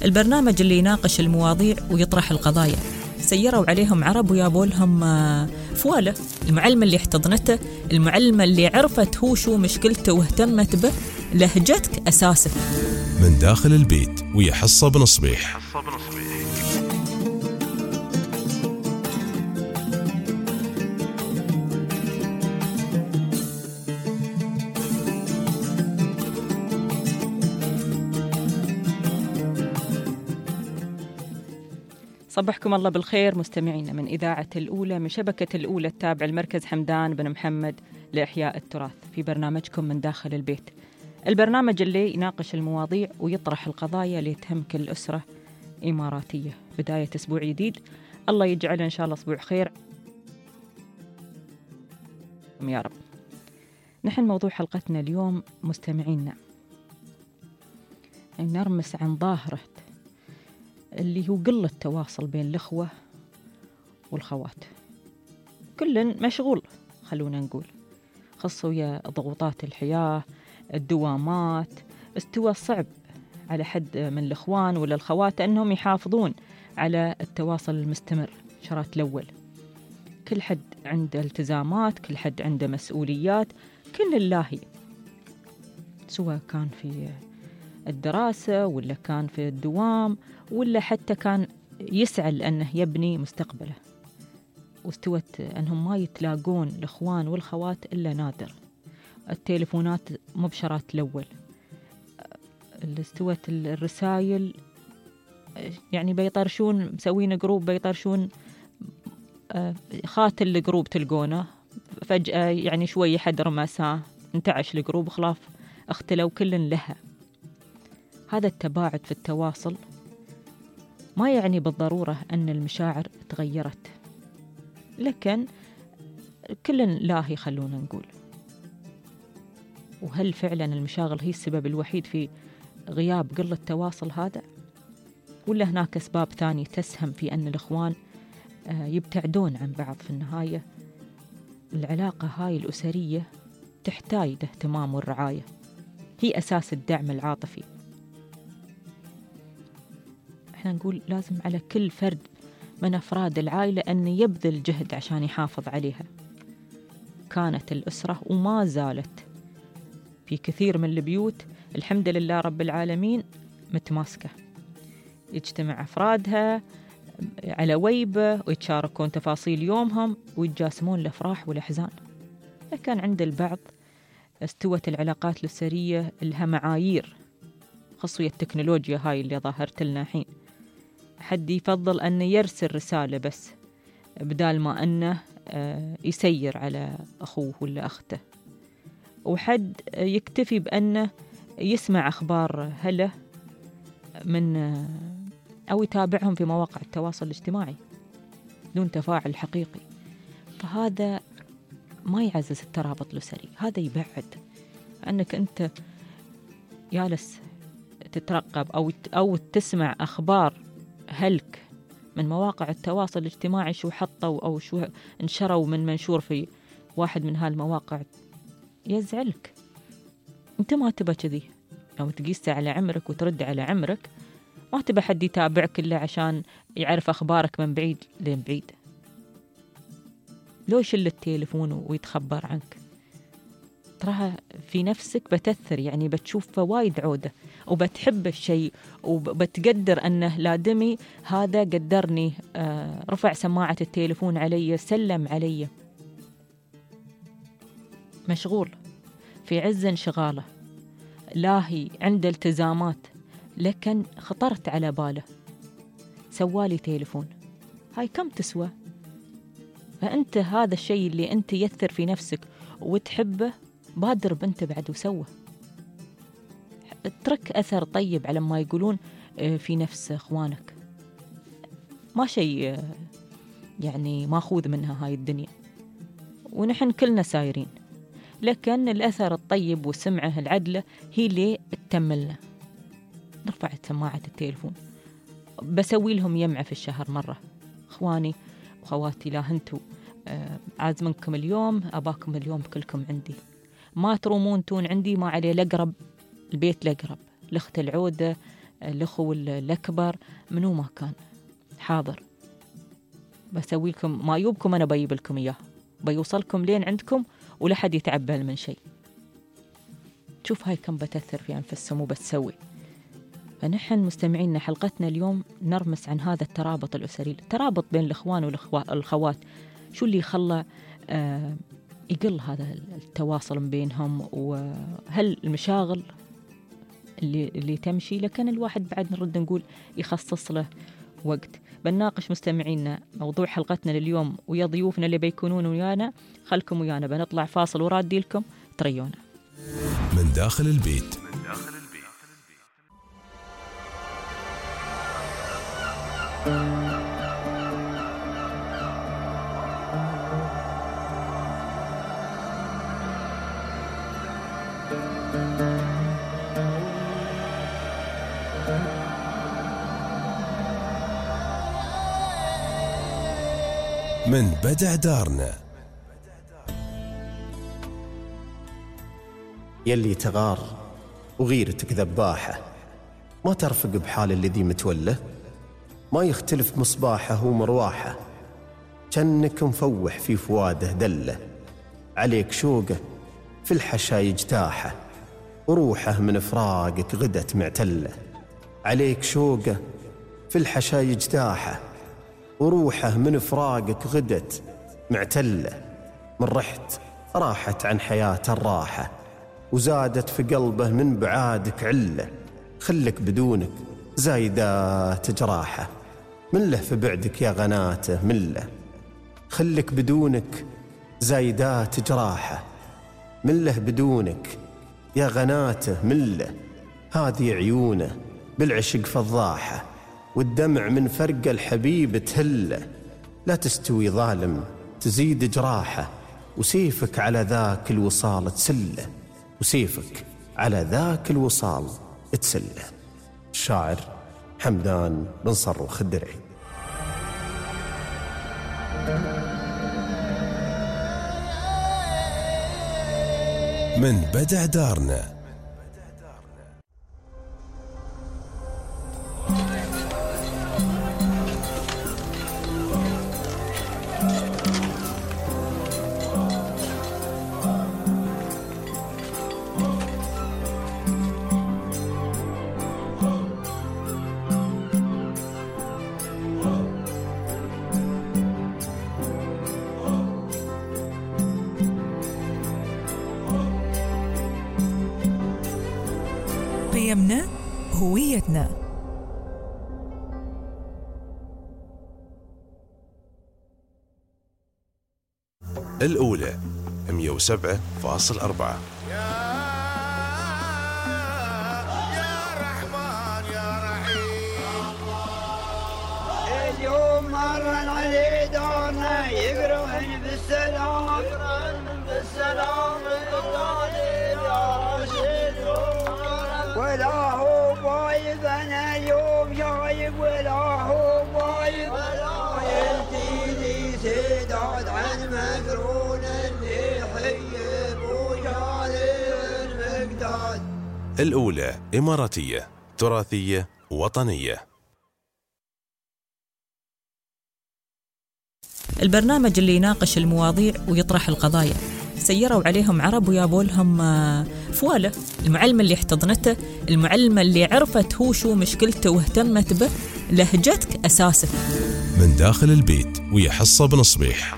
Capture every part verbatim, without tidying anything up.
البرنامج اللي يناقش المواضيع ويطرح القضايا. سيروا عليهم عرب ويابوا لهم فوالة. المعلمة اللي احتضنته، المعلمة اللي عرفت هو شو مشكلته واهتمت به، لهجتك أساسه. من داخل البيت ويا حصة بنصبيح. صبحكم الله بالخير مستمعينا من إذاعة الأولى من شبكة الأولى التابعة المركز حمدان بن محمد لإحياء التراث في برنامجكم من داخل البيت. البرنامج اللي يناقش المواضيع ويطرح القضايا اللي تهم كل أسرة إماراتية. بداية أسبوع جديد، الله يجعل إن شاء الله أسبوع خير يا رب. نحن موضوع حلقتنا اليوم مستمعينا نرمس عن ظاهرة اللي هو قلة التواصل بين الأخوة والخوات. كل مشغول، خلونا نقول، خاصة ويا ضغوطات الحياة، الدوامات، استوى صعب على حد من الإخوان ولا الخوات أنهم يحافظون على التواصل المستمر. شرات الأول كل حد عنده التزامات، كل حد عنده مسؤوليات، كل اللاهي، سواء كان في الدراسة ولا كان في الدوام ولا حتى كان يسعى لأنه يبني مستقبله. واستوت أنهم ما يتلاقون الإخوان والخوات إلا نادر. التليفونات مبشرات الأول، استوت الرسائل يعني بيطرشون، مسوين جروب بيطرشون خات الجروب تلقونه فجأة، يعني شوي حد رمساه انتعش الجروب خلاف اختلوا كل لها. هذا التباعد في التواصل ما يعني بالضرورة أن المشاعر تغيرت، لكن كل لاهي خلونا نقول. وهل فعلا المشاغل هي السبب الوحيد في غياب قلة التواصل هذا؟ ولا هناك أسباب ثانية تسهم في أن الإخوان يبتعدون عن بعض؟ في النهاية العلاقة هاي الأسرية تحتاج الاهتمام والرعاية، هي أساس الدعم العاطفي. احنا نقول لازم على كل فرد من أفراد العائلة أن يبذل جهد عشان يحافظ عليها. كانت الأسرة وما زالت في كثير من البيوت الحمد لله رب العالمين متماسكة، يجتمع أفرادها على ويبة ويتشاركون تفاصيل يومهم ويتجاسمون الأفراح والأحزان. لكن عند البعض استوت العلاقات الأسرية لها معايير، خاصة التكنولوجيا هاي اللي ظهرت لنا الحين. حد يفضل أن يرسل رسالة بس بدال ما أنه يسير على أخوه ولا أخته، وحد يكتفي بأنه يسمع أخبار هله من أو يتابعهم في مواقع التواصل الاجتماعي دون تفاعل حقيقي. فهذا ما يعزز الترابط الأسري، هذا يبعد. أنك أنت جالس تترقب أو أو تسمع أخبار هلك من مواقع التواصل الاجتماعي، شو حطوا أو شو انشروا من منشور في واحد من هالمواقع، يزعلك. أنت ما تبى كذي، لو تقيس على عمرك وترد على عمرك ما تبى حد يتابعك إلا عشان يعرف أخبارك من بعيد لين بعيد. لو يشل التليفون ويتخبر عنك، تراها في نفسك بتأثر، يعني بتشوف فوايد عودة وبتحب الشيء وبتقدر أنه لا دمي هذا قدرني، آه رفع سماعة التليفون علي، سلم علي. مشغول في عز انشغاله، لاهي عنده التزامات، لكن خطرت على باله سوالي تليفون، هاي كم تسوى؟ فأنت هذا الشيء اللي أنت يثر في نفسك وتحبه بادر بنت بعد وسوه، اترك أثر طيب على ما يقولون في نفس إخوانك. ما شيء يعني ماخوذ منها هاي الدنيا، ونحن كلنا سايرين، لكن الأثر الطيب والسمعة العدلة هي اللي تتملنا. نرفع سماعة التليفون، بسوي لهم يمعة في الشهر مرة. إخواني وخواتي، لا هنتوا عازمنكم اليوم، أباكم اليوم كلكم عندي، ما ترومون تون عندي، ما عليه، الأقرب البيت الأقرب، الأخت العودة، الأخو الأكبر، منو ما كان حاضر. بسوي لكم ما يوبكم، أنا بيجيب لكم إياه، بيوصلكم لين عندكم ولا حد يتعبل من شيء. شوف هاي كم بتأثر في أنفسهم وبتسوي. فنحن مستمعين حلقتنا اليوم نرمس عن هذا الترابط الأسري، الترابط بين الإخوان والأخوات. شو اللي خلى آه يقل هذا التواصل بينهم؟ وهل المشاغل اللي اللي تمشي، لكن الواحد بعد نرد نقول يخصص له وقت. بنناقش مستمعينا موضوع حلقتنا لليوم ويا ضيوفنا اللي بيكونون ويانا. خلكم ويانا، بنطلع فاصل ورادي لكم تريونا من داخل البيت. من بدع دارنا. يلي تغار وغيرتك ذباحة، ما ترفق بحال الذي متوله، ما يختلف مصباحه ومرواحه، جنك مفوح في فواده دله، عليك شوقه في الحشا يجتاحه، وروحه من فراقك غدت معتله، عليك شوقه في الحشا يجتاحه، وروحه من فراقك غدت معتله، من رحت راحت عن حياة الراحة، وزادت في قلبه من بعادك عله، خلك بدونك زايدات جراحه، من له في بعدك يا غناته من له، خلك بدونك زايدات جراحه، من له بدونك يا غناته من له، هذه عيونه بالعشق فضاحه، والدمع من فرق الحبيب تهله، لا تستوي ظالم تزيد جراحه، وسيفك على ذاك الوصال تسله، وسيفك على ذاك الوصال تسله. الشاعر حمدان بن صروخ الدرعي. من بدع دارنا. قيمنا هويتنا. الأولى مئة وسبعة فاصلة أربعة. اليوم مر علي دارنا يقرأن بالسلام، يقرأن بالسلام ولا هو بايب، أنا اليوم جايب ولا هو بايب، يلتيني سداد عن مقرون اللي حيب وجاري المقداد. الأولى إماراتية تراثية وطنية. البرنامج اللي يناقش المواضيع ويطرح القضايا. سيروا عليهم عرب ويابوا لهم فواله. المعلمة اللي احتضنته، المعلمة اللي عرفت هو شو مشكلته واهتمت به، لهجتك أساسك. من داخل البيت ويا حصة بن صبيح.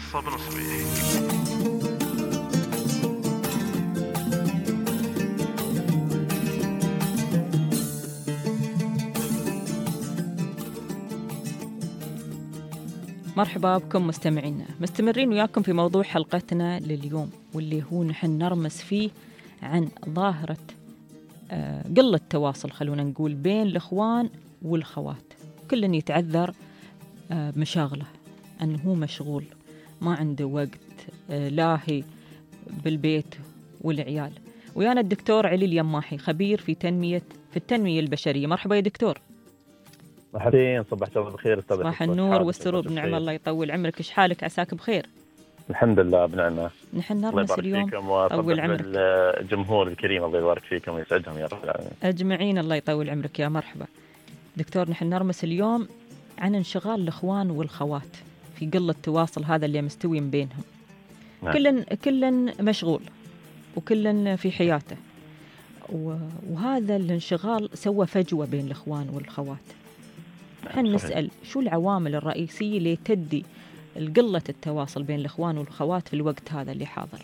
مرحبا بكم مستمعينا، مستمرين وياكم في موضوع حلقتنا لليوم، واللي هو نحن نرمس فيه عن ظاهرة قلة التواصل، خلونا نقول، بين الإخوان والخوات. كل يتعذر مشاغله، أنه هو مشغول ما عنده وقت لاهي بالبيت والعيال. ويانا الدكتور علي اليماحي، خبير في تنمية في التنمية البشرية. مرحبا يا دكتور. مرحبا، صباح الله بالخير. صباح النور والسرور بنعم، الله يطول عمرك. ايش حالك؟ عساك بخير؟ الحمد لله بنعمة. نحن نرمس اليوم أول عمرك الجمهور الكريم، الله يبارك فيكم ويسعدهم يا رب العالمين أجمعين. الله يطول عمرك يا مرحبا. دكتور نحن نرمس اليوم عن انشغال الإخوان والخوات في قلة التواصل هذا اللي مستوي من بينهم. نعم. كلن كلن مشغول وكلن في حياته، وهذا الانشغال سوى فجوة بين الإخوان والخوات. نحن نسأل شو العوامل الرئيسية اللي تدي قلة التواصل بين الإخوان والخوات في الوقت هذا اللي حاضر؟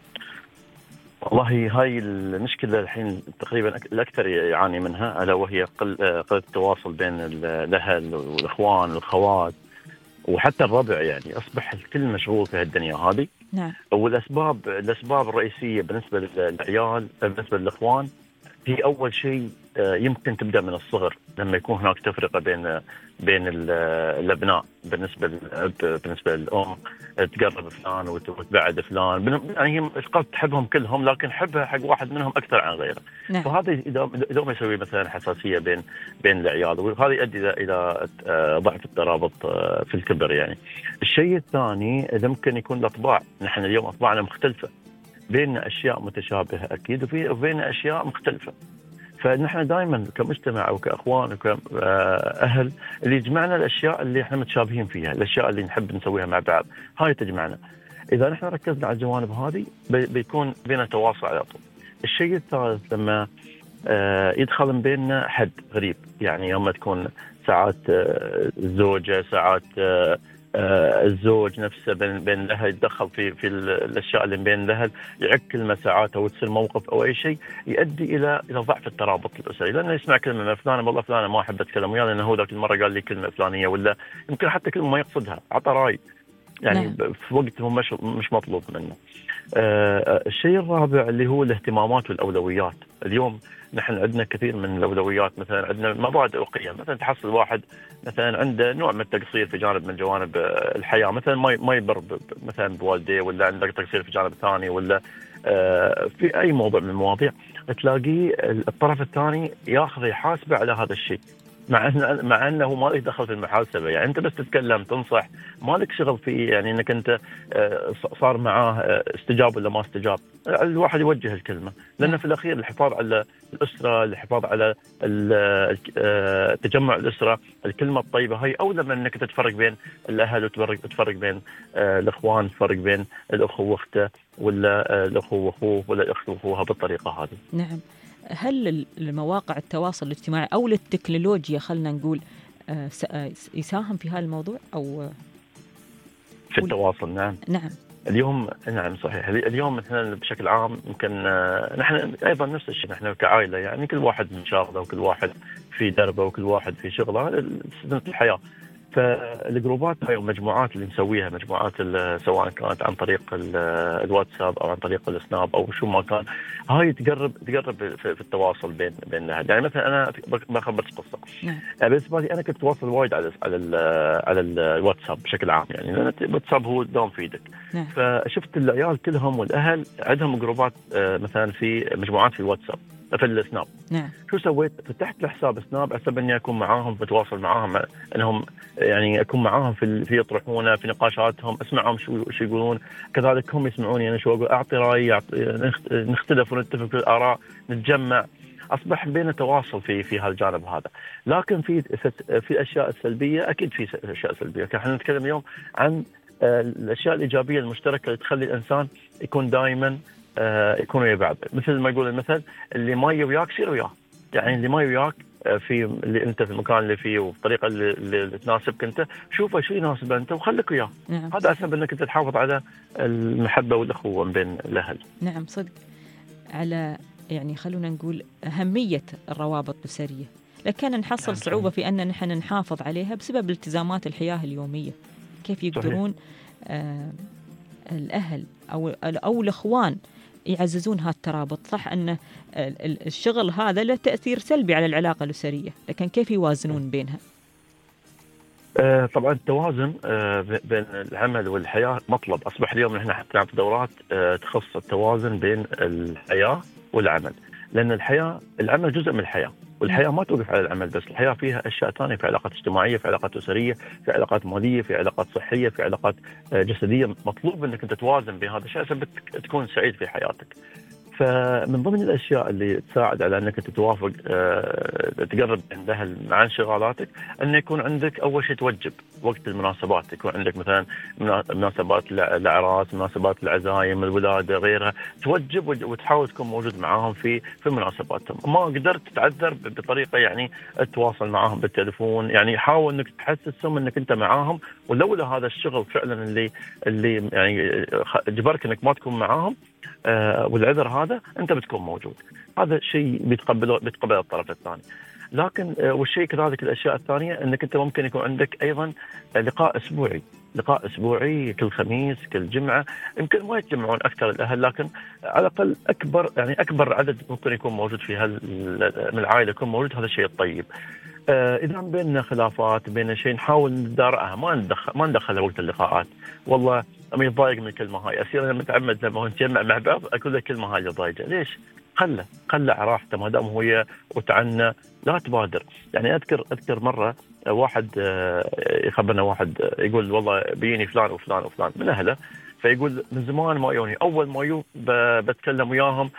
والله هاي المشكلة الحين تقريبا الأكثر يعاني منها، ألا وهي قلة التواصل بين الأهل والإخوان والخوات وحتى الربع. يعني أصبح الكل مشغول في هالدنيا هذه. نعم. والأسباب الأسباب الرئيسية بالنسبة للعيال بالنسبة للإخوان هي أول شيء يمكن تبدأ من الصغر، لما يكون هناك تفرقة بين بين الأبناء. بالنسبة للأب بالنسبة للأم تقرب فلان وتبعد فلان، يعني هي قد تحبهم كلهم لكن حبها حق واحد منهم أكثر عن غيره. نعم. فهذا إذا ما يسوي مثلا حساسية بين بين العيال، وهذا يؤدي إلى إلى ضعف الترابط في الكبر. يعني الشيء الثاني إذا ممكن يكون الأطباع. نحن اليوم أطباعنا مختلفة، بين أشياء متشابهة أكيد وفي وبين أشياء مختلفة. فنحن دائما كمجتمع او كاخوان وكاهل اللي يجمعنا الاشياء اللي احنا متشابهين فيها، الاشياء اللي نحب نسويها مع بعض، هاي تجمعنا. اذا نحن ركزنا على الجوانب هذه بيكون بينا تواصل على طول. الشيء الثالث لما يدخل من بيننا حد غريب، يعني يوم تكون ساعات الزوجه ساعات الزوج نفسه بين بين الاهل يتدخل في في الاشياء اللي بين الاهل، يعك كلمه ساعات او تصير موقف او اي شيء يؤدي الى الى ضعف الترابط الاسري. لانه يسمع كلمه من فلان، والله فلان ما احب اتكلم وياه لانه هو ذاك المره قال لي كلمه فلانيه، ولا يمكن حتى كلمه ما يقصدها، عطى راي يعني نعم. في وقت هو مش مش مطلوب منه. آه الشيء الرابع اللي هو الاهتمامات والاولويات. اليوم نحن عندنا كثير من الأولويات، مثلا عندنا مبادئ وقيم. مثلا تحصل واحد مثلا عنده نوع من التقصير في جانب من جوانب الحياة، مثلا ما ما يبر مثلا بوالديه، ولا عنده تقصير في جانب ثاني، ولا في أي موضوع من المواضيع تلاقيه الطرف الثاني ياخذ يحاسبه على هذا الشيء، مع أن مع أنه ما له دخل في المحاسبة. يعني أنت بس تتكلم تنصح، ما لك شغل فيه، يعني أنك أنت صار معاه استجاب ولا ما استجاب. الواحد يوجه الكلمة، لأن في الأخير الحفاظ على الأسرة، الحفاظ على تجمع الأسرة، الكلمة الطيبة هي أولى من أنك تتفرق بين الأهل وتفرق تفرق بين الإخوان، تفرق بين الأخو وأخته، ولا الأخو وأخوه، ولا الأخت وأخوها بالطريقة هذه. نعم. هل المواقع التواصل الاجتماعي أو التكنولوجيا خلنا نقول يساهم في هذا الموضوع أو في التواصل؟ نعم نعم اليوم نعم صحيح. اليوم مثلا بشكل عام يمكن نحن أيضا نفس الشيء، نحن كعائلة يعني كل واحد من شغله وكل واحد في دربه وكل واحد في شغله، سنة الحياة. فالجروبات هاي والمجموعات اللي نسويها، مجموعات سواء كانت عن طريق الواتساب او عن طريق السناب او شو ما كان، هاي تقرب تقرب في التواصل بين بين الاهل. يعني مثلا انا بخبرك قصه. نعم. بالنسبه لي انا كنت اتواصل وايد على على ال على الواتساب بشكل عام، يعني لان الواتساب هو دوم في ايدك. نعم. فشفت العيال كلهم والاهل عندهم جروبات مثلا في مجموعات في الواتساب في السناب. نعم. شو سويت؟ فتحت له حساب سناب حسب اني اكون معاهم، بتواصل معاهم، انهم يعني اكون معاهم في في يطرحونه في نقاشاتهم، اسمعهم شو شو يقولون، كذلك هم يسمعوني انا شو اقول، اعطي رايي، نختلف ونتفق في الاراء، نتجمع. اصبح بيننا تواصل في في هالجانب هذا. لكن في في الاشياء السلبيه، اكيد في اشياء سلبيه. احنا نتكلم اليوم عن الاشياء الايجابيه المشتركه اللي تخلي الانسان يكون دائما يكون ويا بعض. مثل ما يقول المثل، اللي ما وياك سير وياه. يعني اللي ما وياك في اللي انت في المكان اللي فيه والطريقه اللي, اللي تناسبك انت، شوفه شو يناسب انت وخليك وياه. نعم. هذا اسهل انك انت تحافظ على المحبه والاخوه بين الاهل. نعم صدق. على يعني خلونا نقول اهميه الروابط الاسريه، لكن نحصل نعم. صعوبه في ان نحن نحافظ عليها بسبب التزامات الحياه اليوميه. كيف يقدرون آه الاهل او او الاخوان يعززون هالترابط؟ صح أن الشغل هذا له تأثير سلبي على العلاقة الأسرية، لكن كيف يوازنون بينها؟ آه طبعا التوازن آه بين العمل والحياة مطلب. أصبح اليوم نحن حتى في دورات آه تخص التوازن بين الحياة والعمل، لأن الحياة العمل جزء من الحياة، والحياة ما توقف على العمل بس، الحياة فيها أشياء ثانية، في علاقات اجتماعية، في علاقات أسرية، في علاقات مالية، في علاقات صحية، في علاقات جسدية. مطلوب أنك أنت توازن بين هذا الشيء عشان تكون سعيد في حياتك. فمن ضمن الاشياء اللي تساعد على انك تتوافق أه تقرب بين الاهل مع انشغالاتك، انه يكون عندك اول شيء توجب وقت المناسبات، يكون عندك مثلا مناسبات الاعراس، مناسبات العزايم، الولاده، غيرها، توجب وتحاول تكون موجود معاهم في في مناسباتهم. ما قدرت تتعذر بطريقه يعني تتواصل معاهم بالتليفون، يعني حاول انك تحسسهم انك انت معاهم، ولولا هذا الشغل فعلا اللي اللي يعني جبرك انك ما تكون معاهم آه والعذر هذا، انت بتكون موجود. هذا شيء بيتقبله بيتقبله الطرف الثاني. لكن آه والشيء كذلك الاشياء الثانيه، انك انت ممكن يكون عندك ايضا لقاء اسبوعي، لقاء اسبوعي كل خميس كل جمعه. يمكن ما يتجمعون اكثر الاهل، لكن على الاقل اكبر يعني اكبر عدد ممكن يكون موجود في هال من العائله يكون موجود. هذا الشيء الطيب. آه اذا بيننا خلافات بين شيء نحاول ندارعها، ما ندخل ما ندخل وقت اللقاءات. والله أنا يتضايق من الكلمه هاي، اصير انا متعمد لما نتجمع مع بعض اقول له الكلمه هاي اللي ضايجه. ليش؟ خله خله على راحته ما دام هو وتعنى، لا تبادر. يعني اذكر اذكر مره واحد يخبرنا، واحد يقول والله بيني فلان وفلان وفلان من اهله، فيقول من زمان ما يوني، اول ما يو بتكلم وياهم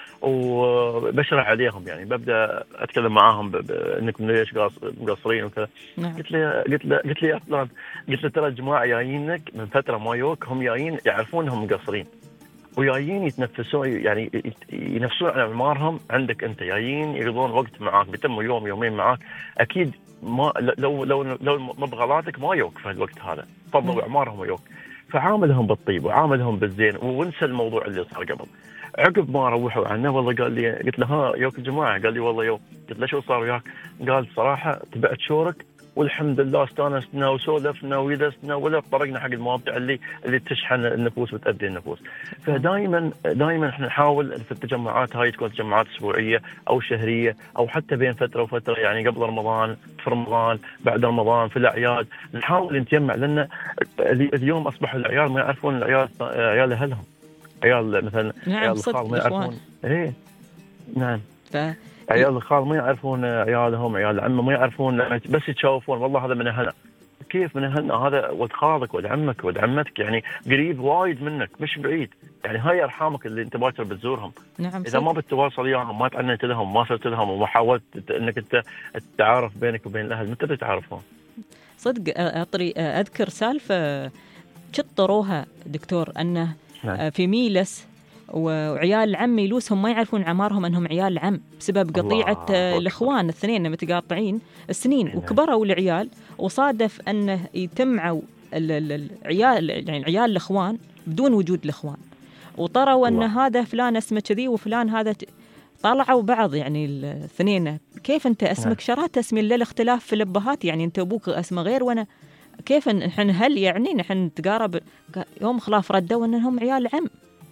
وبشرح عليهم، يعني ببدا اتكلم معاهم انكم ليش مقصرين وكذا. نعم. قلت له قلت له قلت له يا فلان، قلت له ترى الجماعه جايينك من فتره ما يوك، هم جايين يعرفون انهم مقصرين وجايين يتنفسون، يعني ينفسون على اعمارهم عندك انت، جايين يقضون وقت معاك، بيتموا يوم يومين معاك. اكيد ما لو لو لو ما بغلطك ما يوك في الوقت هذا، فضلوا اعمارهم ويوك. فعاملهم بالطيب وعاملهم بالزين، وانسى الموضوع اللي صار قبل. عقب ما روحوا عنه والله قال لي، قلت له ها يوك الجماعه؟ قال لي والله يوك. قلت له شو صار وياك؟ قال صراحه تبعت شورك والحمد لله استانسنا وسولفنا ويدسنا ولا طرقنا حق المواضيع اللي اللي تشحن النفوس وتأذي النفوس. فدائما دائما احنا نحاول في التجمعات هاي تكون تجمعات اسبوعيه او شهريه او حتى بين فتره وفتره، يعني قبل رمضان، في رمضان، بعد رمضان، في الاعياد، نحاول نتجمع. لان اليوم اصبحوا العيال ما يعرفون العيال عيال اهلهم، عيال مثلا نعم عيال الخال ما يعرفون. ايه نعم. ف... عيال الخال ما يعرفون عيالهم، عيال العمه ما يعرفون، بس يتشوفون والله هذا من اهلنا. كيف من اهلنا؟ هذا ولد خالك ولد عمك ولد عمتك، يعني قريب وايد منك مش بعيد، يعني هاي ارحامك اللي انت باكر بتزورهم. نعم. اذا ما بتتواصل وياهم، ما تعنت لهم، ما صرت لهم، وما حاولت انك انت تتعارف بينك وبين الاهل، متى بتتعارفون؟ صدق اطري اذكر سالفه شطروها دكتور، انه نعم. في ميلس وعيال العم يلوسهم ما يعرفون عمارهم انهم عيال العم بسبب قطيعه الاخوان الاثنين متقاطعين السنين، وكبروا العيال وصادف انه يتمعوا العيال، يعني العيال الاخوان بدون وجود الاخوان، وطروا ان هذا فلان اسمه كذي وفلان هذا ت... طلعوا بعض يعني الاثنين. كيف انت اسمك شرات اسمي الا الاختلاف في الابهات، يعني انت ابوك اسمه غير وانا كيف نحن هل يعني نحن نتقارب؟ يوم خلاف ردوا انهم عيال عم.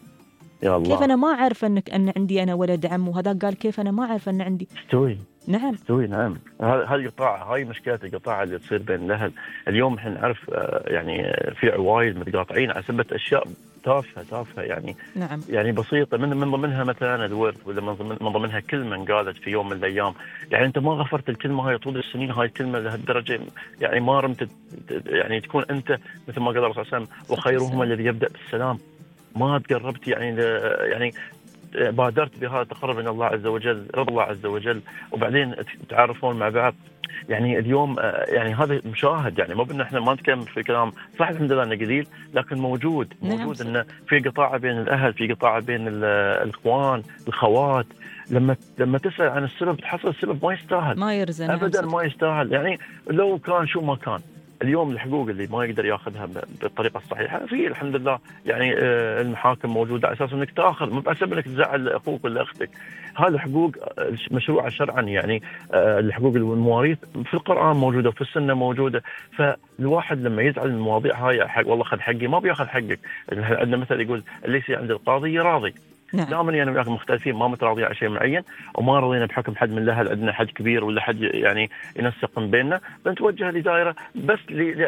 يا الله. كيف أنا ما أعرف أنك أن عندي أنا ولد عم، وهذا قال كيف أنا ما أعرف أن عندي. استوي. نعم. استوي نعم. هاي القطاع، هاي مشكلة القطاع اللي تصير بين الأهل. اليوم إحنا نعرف يعني في عوائل متقاطعين على سبب أشياء تافهة تافهة يعني. نعم. يعني بسيطة، من من ضمنها مثلا الورث، ولا من ضمنها كلمة قالت في يوم من الأيام، يعني أنت ما غفرت الكلمة هاي طول السنين، هاي الكلمة لهالدرجة يعني ما رمت، يعني تكون أنت مثل ما قال الرسول صلى الله عليه وسلم وخيرهما الذي يبدأ بالسلام. ما تقربت يعني يعني بادرت بهذا التقرب من الله عز وجل، رضا الله عز وجل، وبعدين تعرفون مع بعض. يعني اليوم يعني هذا مشاهد، يعني ما بدنا احنا ما نتكلم في كلام صح، الحمد لله انه قليل، لكن موجود موجود انه في قطاع بين الاهل، في قطاع بين الاخوان الخوات. لما لما تسال عن السبب تحصل السبب ما يستاهل، ما يرزن ابدا ما يستاهل. يعني لو كان شو ما كان، اليوم الحقوق اللي ما يقدر ياخذها بالطريقه الصحيحه في الحمد لله يعني المحاكم موجوده على اساس انك تاخذ، مو بحسب انك تزعل اخوك ولا اختك. هذه حقوق مشروعه شرعا، يعني الحقوق والمواريث في القران موجوده وفي السنه موجوده. فالواحد لما يزعل من المواضيع هاي، حق والله خذ حقي، ما بياخذ حقك. عندنا مثل يقول اللي يصير عند القاضي راضي. نعم. دائما يعني وياك مختلفين، ما متراضي على شيء معين، وما رضينا بحكم حد من الاهل، عندنا حد كبير ولا حد يعني ينسق من بيننا، بنتوجه لدائره بس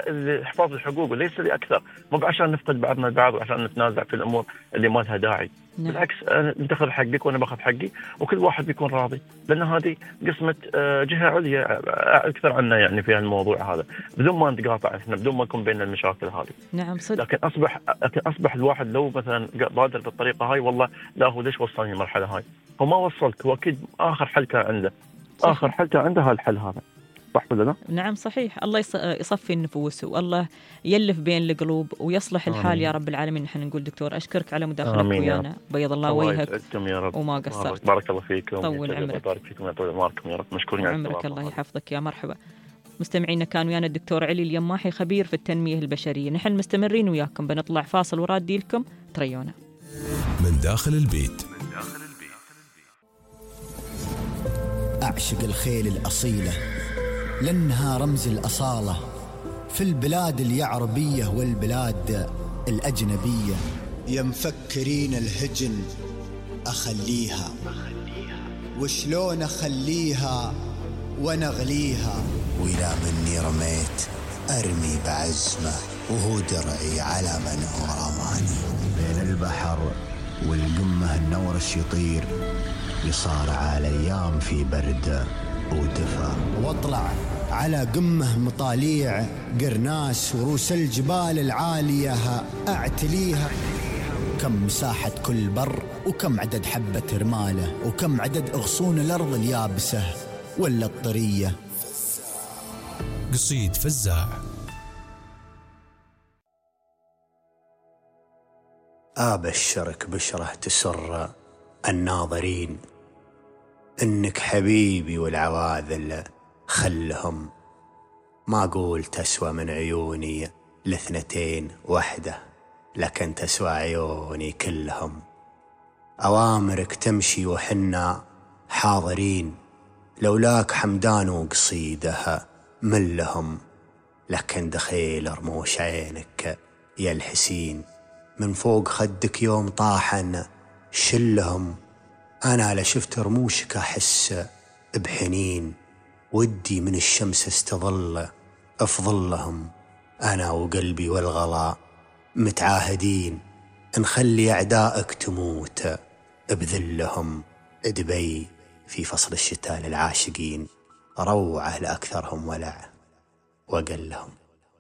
لحفاظ الحقوق وليس لاكثر، مو عشان نفقد بعضنا البعض وعشان نتنازع في الامور اللي ما لها داعي. نعم. بالعكس انت تاخذ حقك وانا باخذ حقي وكل واحد بيكون راضي، لان هذه قسمه جهه عليا اكثر عنا يعني في الموضوع هذا، بدون ما نتقاطع احنا، بدون ما يكون بيننا المشاكل هذه. نعم صدق. لكن اصبح لكن اصبح الواحد لو مثلا بادر بالطريقه هاي، والله لا هو ليش وصلني المرحله هاي؟ هو ما وصلك، هو اكيد اخر حل كان عنده. صحيح. اخر حل كان عنده هالحل هذا، صح ولا لا؟ نعم صحيح. الله يصفي النفوس والله يلف بين القلوب ويصلح الحال. آمين. يا رب العالمين. نحن نقول دكتور أشكرك على مداخلتك ويانا، بيض الله وجهك وما قصرت. بارك الله فيكم، طول عمرك. بارك فيكم ويطول عمركم يا رب. مشكورين على عمرك، الله يحفظك. يا مرحبا. مستمعينا كان ويانا الدكتور علي اليماحي خبير في التنمية البشرية. نحن مستمرين وياكم، بنطلع فاصل ورادي لكم تريونا. من داخل البيت. أعشق الخيل الأصيلة لأنها رمز الأصالة في البلاد اليعربية والبلاد الأجنبية. يا مفكرين الهجن أخليها، وشلون أخليها ونغليها، وإذا مني رميت أرمي بعزمة وهو درعي على من هو رماني. بين البحر والقمة النورش يطير، يصارع الأيام في برد ودفا، واطلع على قمة مطاليع قرناس وروس الجبال العالية أعتليها. كم مساحة كل بر، وكم عدد حبة رمالة، وكم عدد أغصون الأرض اليابسة ولا الطرية. قصيد فزاع. أبشرك بشرة تسر الناظرين، إنك حبيبي والعواذل خلهم. ما قول تسوى من عيوني الاثنتين وحده، لكن تسوى عيوني كلهم. أوامرك تمشي وحنا حاضرين، لولاك حمدان وقصيدها من لهم. لكن دخيل رموش عينك يا الحسين، من فوق خدك يوم طاحن شلهم. أنا لشفت رموشك أحس بحنين، ودي من الشمس استظل أفضلهم. أنا وقلبي والغلا متعاهدين، نخلي أعدائك تموت بذلهم. دبي في فصل الشتاء للعاشقين، روعة لأكثرهم ولع وقلهم.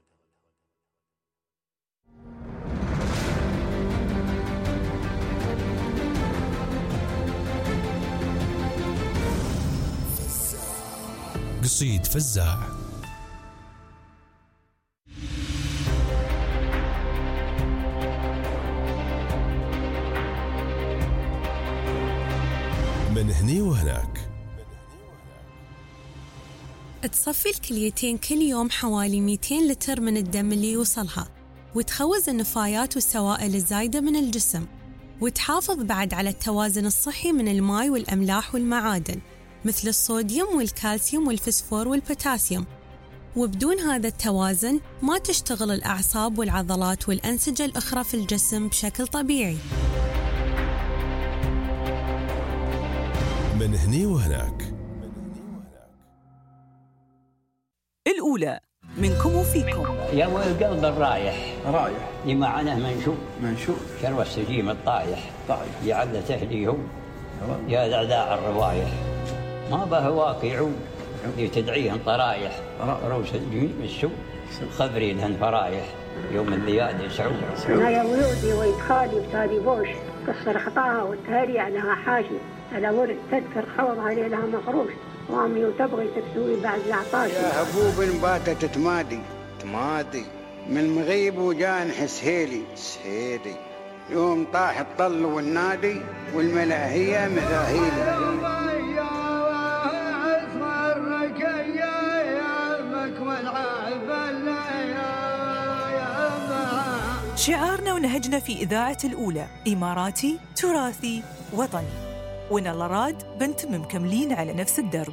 قصيد فزاع. من هني وهناك. تصفي الكليتين كل يوم حوالي مئتين لتر من الدم اللي يوصلها، وتخوز النفايات والسوائل الزايدة من الجسم، وتحافظ بعد على التوازن الصحي من الماء والأملاح والمعادن مثل الصوديوم والكالسيوم والفسفور والبوتاسيوم. وبدون هذا التوازن ما تشتغل الأعصاب والعضلات والأنسجة الأخرى في الجسم بشكل طبيعي. من هني وهناك. الأولى منكم وفيكم. يا والقلب الرايح رايح لمعناه منشوف منشوف شروى السجيم الطايح طايح يعد تهديهم يا ذعذاع الروايح ما به واقع لتدعيهم طرايح روس الجميم السوء خبري لهن فرايح يوم الذياد يسعود. أنا يا ولودي ويدخالي بتالي بوش قصر خطاها والتهري عليها حاشي على ورد تذكر خوضها ليلها مخروش وامي وتبغي تكسوي بعد العطاش. يا هبوب باتت تمادي تمادي من مغيب وجان حسهيلي سهيلي يوم طاح الطل والنادي والملاهية مذاهيلي. شعارنا ونهجنا في إذاعة الأولى إماراتي تراثي وطني، ونلا راد بنت مكملين على نفس الدرب.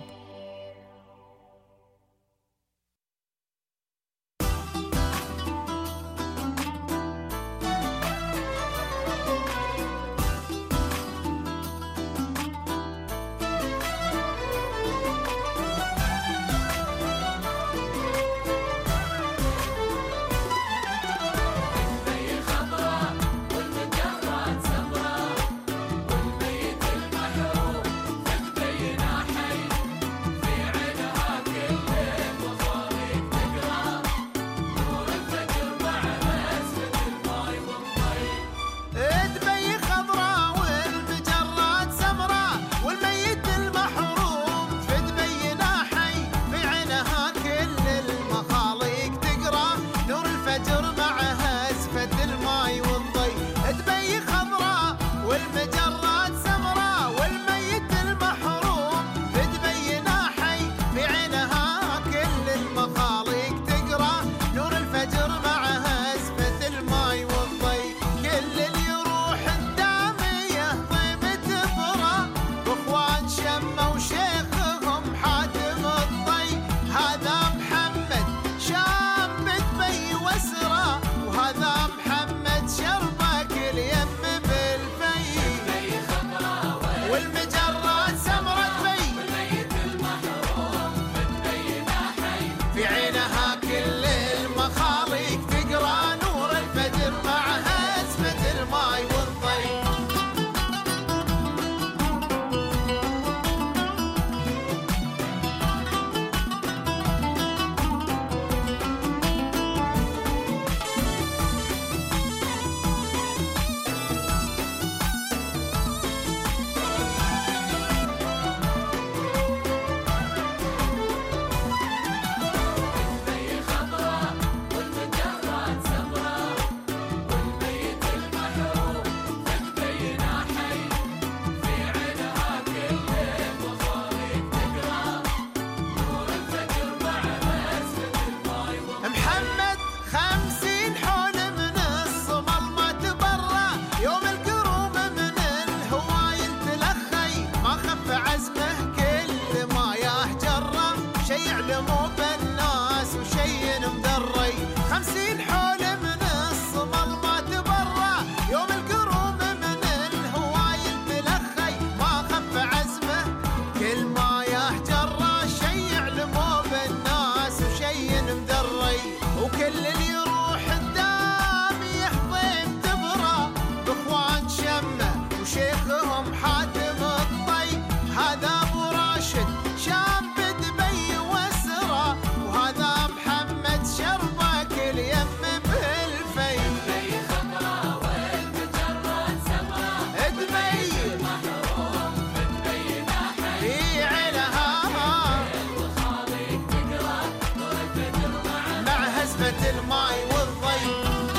وكل اللي يروح قدام يحضن تبرى باخوان شمه وشيخهم حاتم الطي. هذا ابو راشد شام بدبي واسرى، وهذا محمد شربه كل يم بالفي. دبي خضرا والمجرد سمرا، دبي محروم بدبي ناحي في علها الخالق تقرا نور الفجر مع هزمة الماي والضي.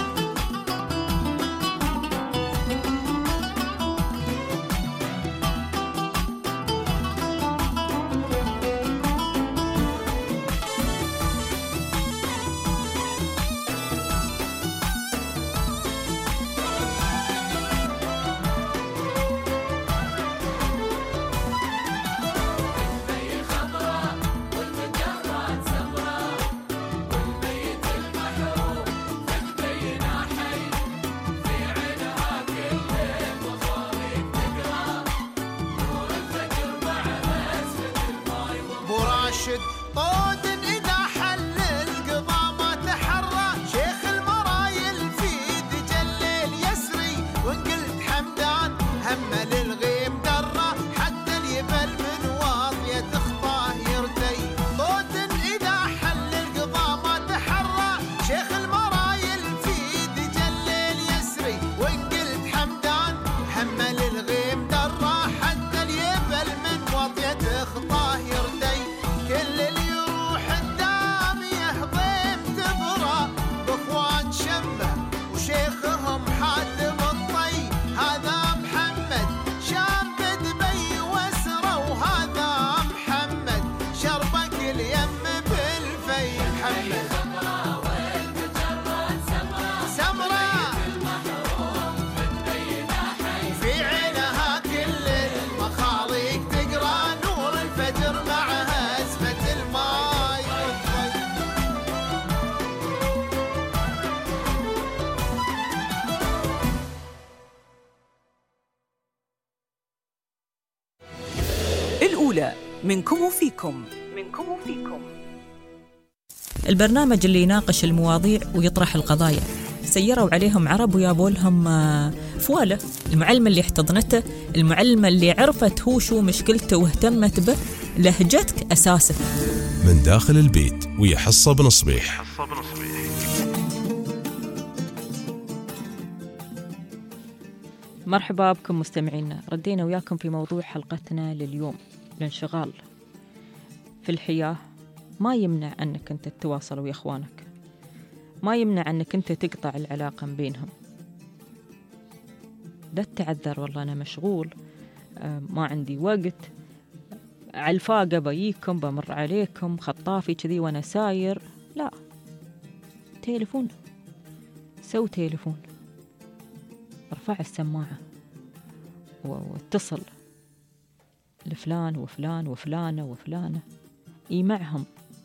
طود إذا حل القضاء ما تحرى، شيخ المرايل في دجل اليسري. وإن قلت حمدان هم للغيم درة، حتى اليبل من واطية تخطاه يرتي. طود إذا حل القضاء ما تحرى، شيخ المرايل في دجل اليسري. وإن قلت حمدان هم للغيم درة، حتى اليبل من واطية تخطاه يرتي. كل اللي يروح قدام يهضم تبرى باخوان شمه وشيخهم حاتم الطي. هذا محمد شام بدبي واسرى، وهذا محمد شربك اليم بالفي. محمد سمرا والمجرد سمرا، سمرا المحروم بدبي ناحي، وفي عينها كل المخاليق تقرا نور الفجر معها الأولى. منكم وفيكم، منكم وفيكم. البرنامج اللي يناقش المواضيع ويطرح القضايا. سيروا عليهم عرب ويابوا لهم فوالة. المعلمة اللي احتضنته، المعلمة اللي عرفت هو شو مشكلته واهتمت به، لهجتك أساسك. من داخل البيت ويا حصة بنصبيح. مرحبا بكم مستمعينا. ردينا وياكم في موضوع حلقتنا لليوم، الانشغال في الحياة ما يمنع أنك أنت تتواصل ويا إخوانك، ما يمنع أنك أنت تقطع العلاقة بينهم. لا تعذر والله أنا مشغول، ما عندي وقت، على الفاقة بيكم بمر عليكم خطافي كذي وأنا ساير. لا، تليفون، سو تليفون، ارفع السماعة واتصل لفلان وفلان وفلانة وفلانة، اي معهم.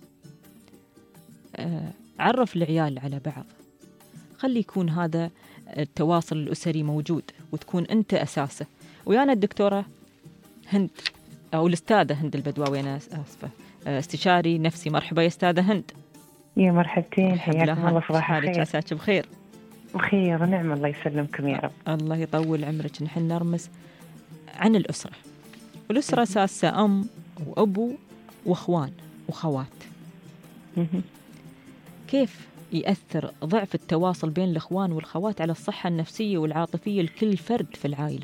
آه، عرف العيال على بعض، خلي يكون هذا التواصل الأسري موجود وتكون أنت أساسه. ويانا الدكتورة هند أو الأستاذة هند البدواوي، أنا آسفة، استشاري نفسي. مرحبا يا أستاذة هند. يا مرحبتين، حياكم الله. صباح الخير. عساك بخير. بخير ونعم، الله يسلمكم يا رب. الله يطول عمرك. نحن نرمز عن الأسرة، والأسرة أساسها أم وأبو وأخوان وخوات. كيف يأثر ضعف التواصل بين الأخوان والخوات على الصحة النفسية والعاطفية لكل فرد في العائلة؟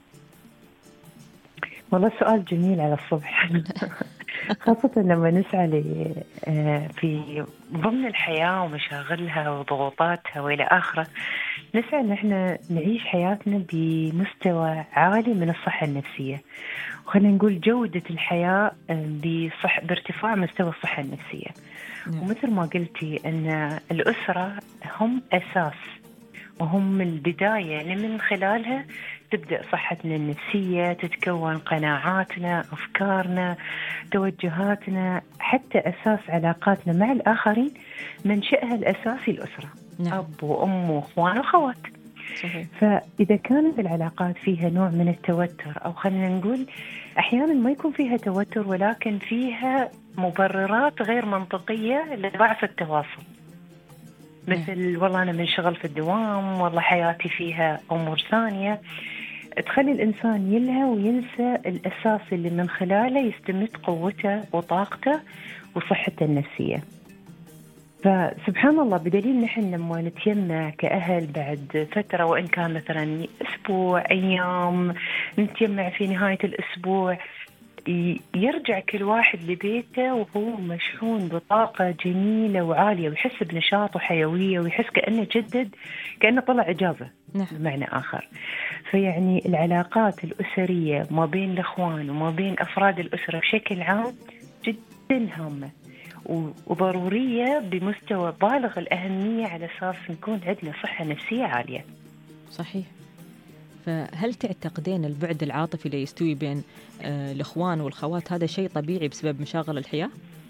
والله سؤال جميل على الصبح. خاصة لما نسعى في ضمن الحياة ومشاغلها وضغوطاتها وإلى آخره، نسعى أن احنا نعيش حياتنا بمستوى عالي من الصحة النفسية، وخلينا نقول جودة الحياة بصح بارتفاع مستوى الصحة النفسية. ومثل ما قلتي أن الأسرة هم أساس وهم البداية اللي من خلالها تبدأ صحتنا النفسية، تتكون قناعاتنا، أفكارنا، توجهاتنا، حتى أساس علاقاتنا مع الآخرين منشأها الأساسي الأسرة. نعم. أب وأم وأخوان وأخوات. صحيح. فإذا كانت العلاقات فيها نوع من التوتر، أو خلينا نقول أحيانا ما يكون فيها توتر ولكن فيها مبررات غير منطقية لضعف التواصل، مثل والله أنا منشغل في الدوام، والله حياتي فيها أمور ثانية، تخلي الإنسان يلهى وينسى الأساس اللي من خلاله يستمد قوته وطاقته وصحته النفسية. فسبحان الله، بدليل نحن لما نتجمع كأهل بعد فترة، وإن كان مثلا أسبوع أيام نتجمع في نهاية الأسبوع، يرجع كل واحد لبيته وهو مشحون بطاقة جميلة وعالية، ويحس بنشاط وحيوية، ويحس كأنه جدد، كأنه طلع إجازة. نعم. بمعنى آخر، فيعني العلاقات الأسرية ما بين الأخوان وما بين أفراد الأسرة بشكل عام جدا هامة وضرورية بمستوى بالغ الأهمية، على أساس نكون عندنا صحة نفسية عالية. صحيح. فهل تعتقدين البعد العاطفي اللي يستوي بين آه الإخوان والخوات هذا شيء طبيعي بسبب مشاغل الحياة؟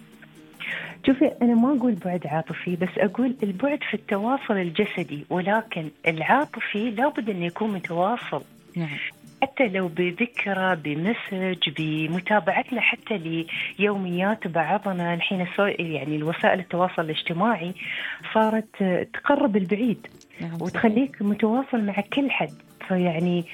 شوفي، أنا ما أقول بعد عاطفي، بس أقول البعد في التواصل الجسدي، ولكن العاطفي لابد أن يكون متواصل. نعم. حتى لو بذكرى، بمسج، بمتابعتنا حتى ليوميات بعضنا. الحين يعني الوسائل التواصل الاجتماعي صارت تقرب البعيد. نعم. وتخليك متواصل مع كل حد. فيعني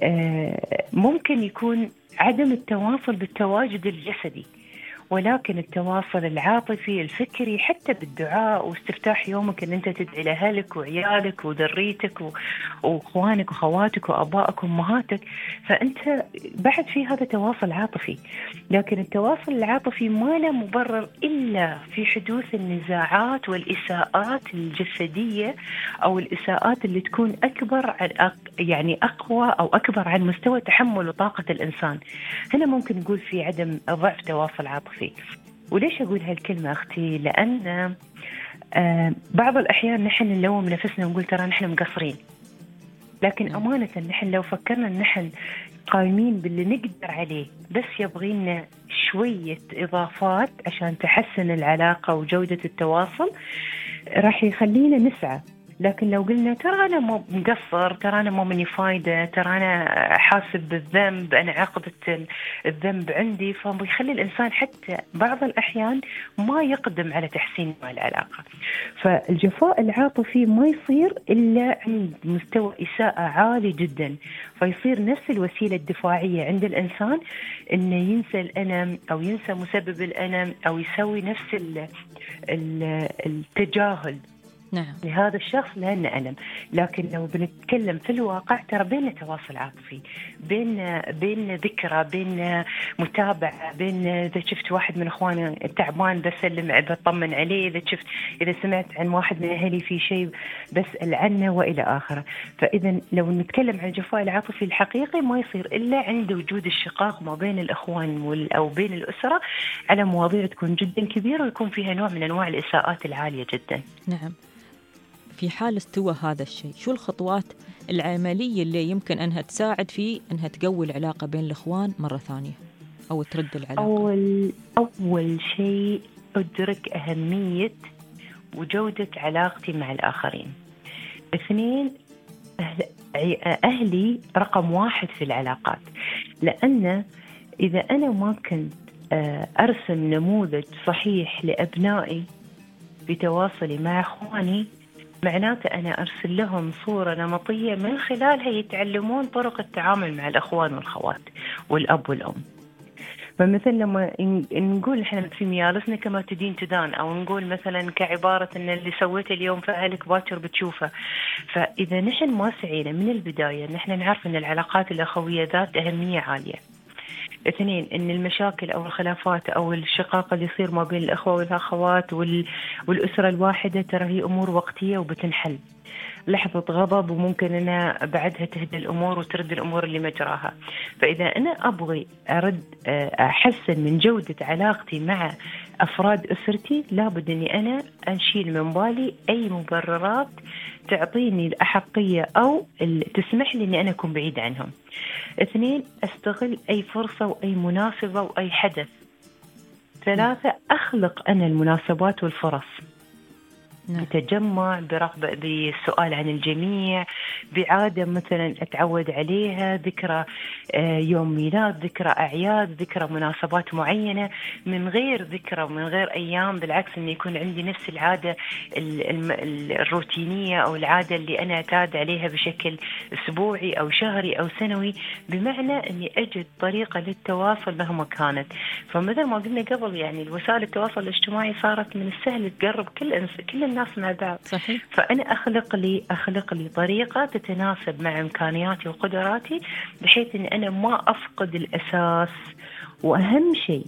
ممكن يكون عدم التواصل بالتواجد الجسدي، ولكن التواصل العاطفي الفكري، حتى بالدعاء واستفتاح يومك ان انت تدعي لاهلك وعيالك وذريتك واخوانك وخواتك وابائك وامهاتك، فانت بعد في هذا تواصل عاطفي. لكن التواصل العاطفي ما له مبرر الا في حدوث النزاعات والاساءات الجسديه، او الاساءات اللي تكون اكبر عن يعني اقوى او اكبر عن مستوى تحمل وطاقه الانسان. هنا ممكن نقول في عدم ضعف تواصل عاطفي. وليش أقول هالكلمة أختي؟ لأن آه بعض الأحيان نحن نلوم نفسنا ونقول ترى نحن مقصرين، لكن أمانة نحن لو فكرنا نحن قائمين باللي نقدر عليه، بس يبغينا شوية إضافات عشان تحسن العلاقة وجودة التواصل، راح يخلينا نسعى. لكن لو قلنا ترى أنا مو مقصر، ترى أنا مو مني فايدة، ترى أنا حاسب بالذنب، أنا عقدة الذنب عندي، فبيخلي الإنسان حتى بعض الأحيان ما يقدم على تحسين العلاقة. فالجفاء العاطفي ما يصير إلا عند مستوى إساءة عالي جدا، فيصير نفس الوسيلة الدفاعية عند الإنسان إنه ينسى الألم أو ينسى مسبب الألم، أو يسوي نفس التجاهل. نعم. لهذا الشخص لأنه ألم. لكن لو بنتكلم في الواقع، ترى بيننا تواصل عاطفي، بين بين ذكرى، بين متابعة، بين إذا شفت واحد من إخواني تعبان بسلم بطمن عليه، إذا شفت إذا سمعت عن واحد من أهلي في شيء بسأل عنه وإلى آخره. فإذا لو نتكلم عن الجفاء العاطفي الحقيقي ما يصير إلا عند وجود الشقاق ما بين الإخوان أو بين الأسرة على مواضيع تكون جدا كبيرة ويكون فيها نوع من أنواع الإساءات العالية جدا. نعم. في حال استوى هذا الشيء، شو الخطوات العملية اللي يمكن أنها تساعد في أنها تقوي العلاقة بين الإخوان مرة ثانية أو ترد العلاقة؟ أول أول شيء أدرك أهمية وجودة علاقتي مع الآخرين. اثنين، أهلي رقم واحد في العلاقات، لأن إذا أنا ما كنت أرسم نموذج صحيح لأبنائي بتواصلي مع أخواني، معناته أنا أرسل لهم صورة نمطية من خلالها يتعلمون طرق التعامل مع الأخوان والخوات والأب والأم. فمثل لما نقول إحنا في ميالسنا كما تدين تدان، أو نقول مثلا كعبارة أن اللي سويته اليوم فعلك باكر بتشوفه. فإذا نحن ما سعينا من البداية نحن نعرف أن العلاقات الأخوية ذات أهمية عالية. اثنين، ان المشاكل او الخلافات او الشقاق اللي يصير ما بين الاخوه والاخوات والاسره الواحده ترى هي امور وقتيه وبتنحل، لحظه غضب وممكن انا بعدها تهدى الامور وترد الامور اللي مجراها. فاذا انا ابغي ارد احسن من جوده علاقتي مع افراد اسرتي، لابد اني انا اشيل من بالي اي مبررات تعطيني الأحقية أو تسمح لي أني أنا أكون بعيد عنهم. اثنين، أستغل أي فرصة وأي مناسبة وأي حدث. ثلاثة، أخلق أنا المناسبات والفرص. نعم. بتجمع، برغبة بالسؤال عن الجميع، بعادة مثلا أتعود عليها، ذكرى يوم ميلاد، ذكرى أعياد، ذكرى مناسبات معينة، من غير ذكرى من غير أيام. بالعكس أن يكون عندي نفس العادة الروتينية أو العادة اللي أنا أعتاد عليها بشكل أسبوعي أو شهري أو سنوي، بمعنى أني أجد طريقة للتواصل مهما كانت. فمثل ما قلنا قبل، يعني الوسائل التواصل الاجتماعي صارت من السهل تقرب كل كل الناس مع بعض. صحيح. فأنا أخلق لي أخلق لي طريقة تتناسب مع إمكانياتي وقدراتي، بحيث أن أنا ما أفقد الأساس، وأهم شيء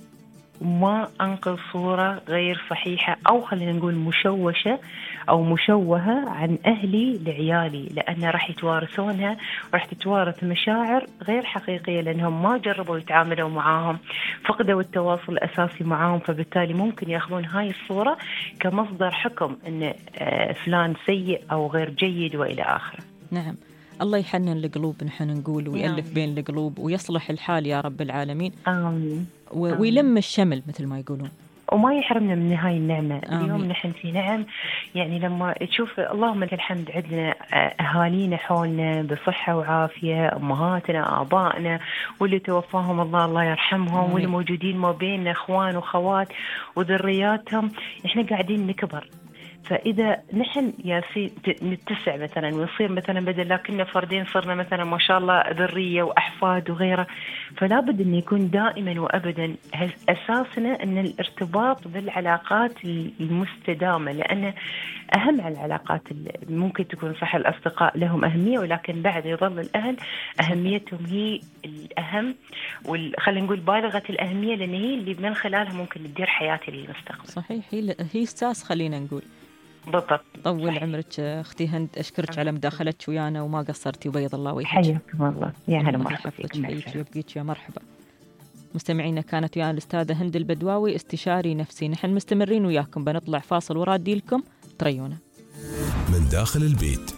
ما أنقل صورة غير صحيحة أو خلينا نقول مشوشة أو مشوهة عن أهلي لعيالي، لأن راح يتوارثونها وراح تتوارث مشاعر غير حقيقية، لأنهم ما جربوا يتعاملوا معاهم، فقدوا التواصل الأساسي معاهم، فبالتالي ممكن يأخذون هاي الصورة كمصدر حكم أن فلان سيء أو غير جيد وإلى آخره. نعم، الله يحنن القلوب نحن نقول، ويألف نعم. بين القلوب ويصلح الحال يا رب العالمين. آمين. ويلم الشمل مثل ما يقولون، وما يحرمنا من هاي النعمة. آمين. اليوم نحن في نعم، يعني لما تشوف اللهم لك الحمد عندنا أهالينا حولنا بصحة وعافية، أمهاتنا آبائنا واللي توفاهم الله الله يرحمهم، آمين. واللي موجودين ما بيننا إخوان وخوات وذرياتهم، إحنا قاعدين نكبر. فإذا نحن ياسين نتسع مثلا ونصير مثلا بدل لكننا فردين صرنا مثلا ما شاء الله ذرية وأحفاد وغيره، فلا بد أن يكون دائما وأبدا أساسنا أن الارتباط بالعلاقات المستدامة، لأن أهم على العلاقات ممكن تكون صح الأصدقاء لهم أهمية، ولكن بعد يظل الأهل أهميتهم هي الأهم، وخلينا نقول بالغة الأهمية، لأن هي اللي من خلالها ممكن تدير حياتي للمستقبل. صحيح، هي هي أساس خلينا نقول. بالضبط. طول صحيح. عمرك أختي هند، أشكرك على مداخلتك ويانا وما قصرتي، وبيض الله وجهك. حياكم الله، يا هلا مرحبا فيك. حيك ويبقيك يا مرحبا. مستمعينا، كانت ويانا الأستاذة هند البدواوي، استشاري نفسي. نحن مستمرين وياكم، بنطلع فاصل ورادي لكم تريونا من داخل البيت.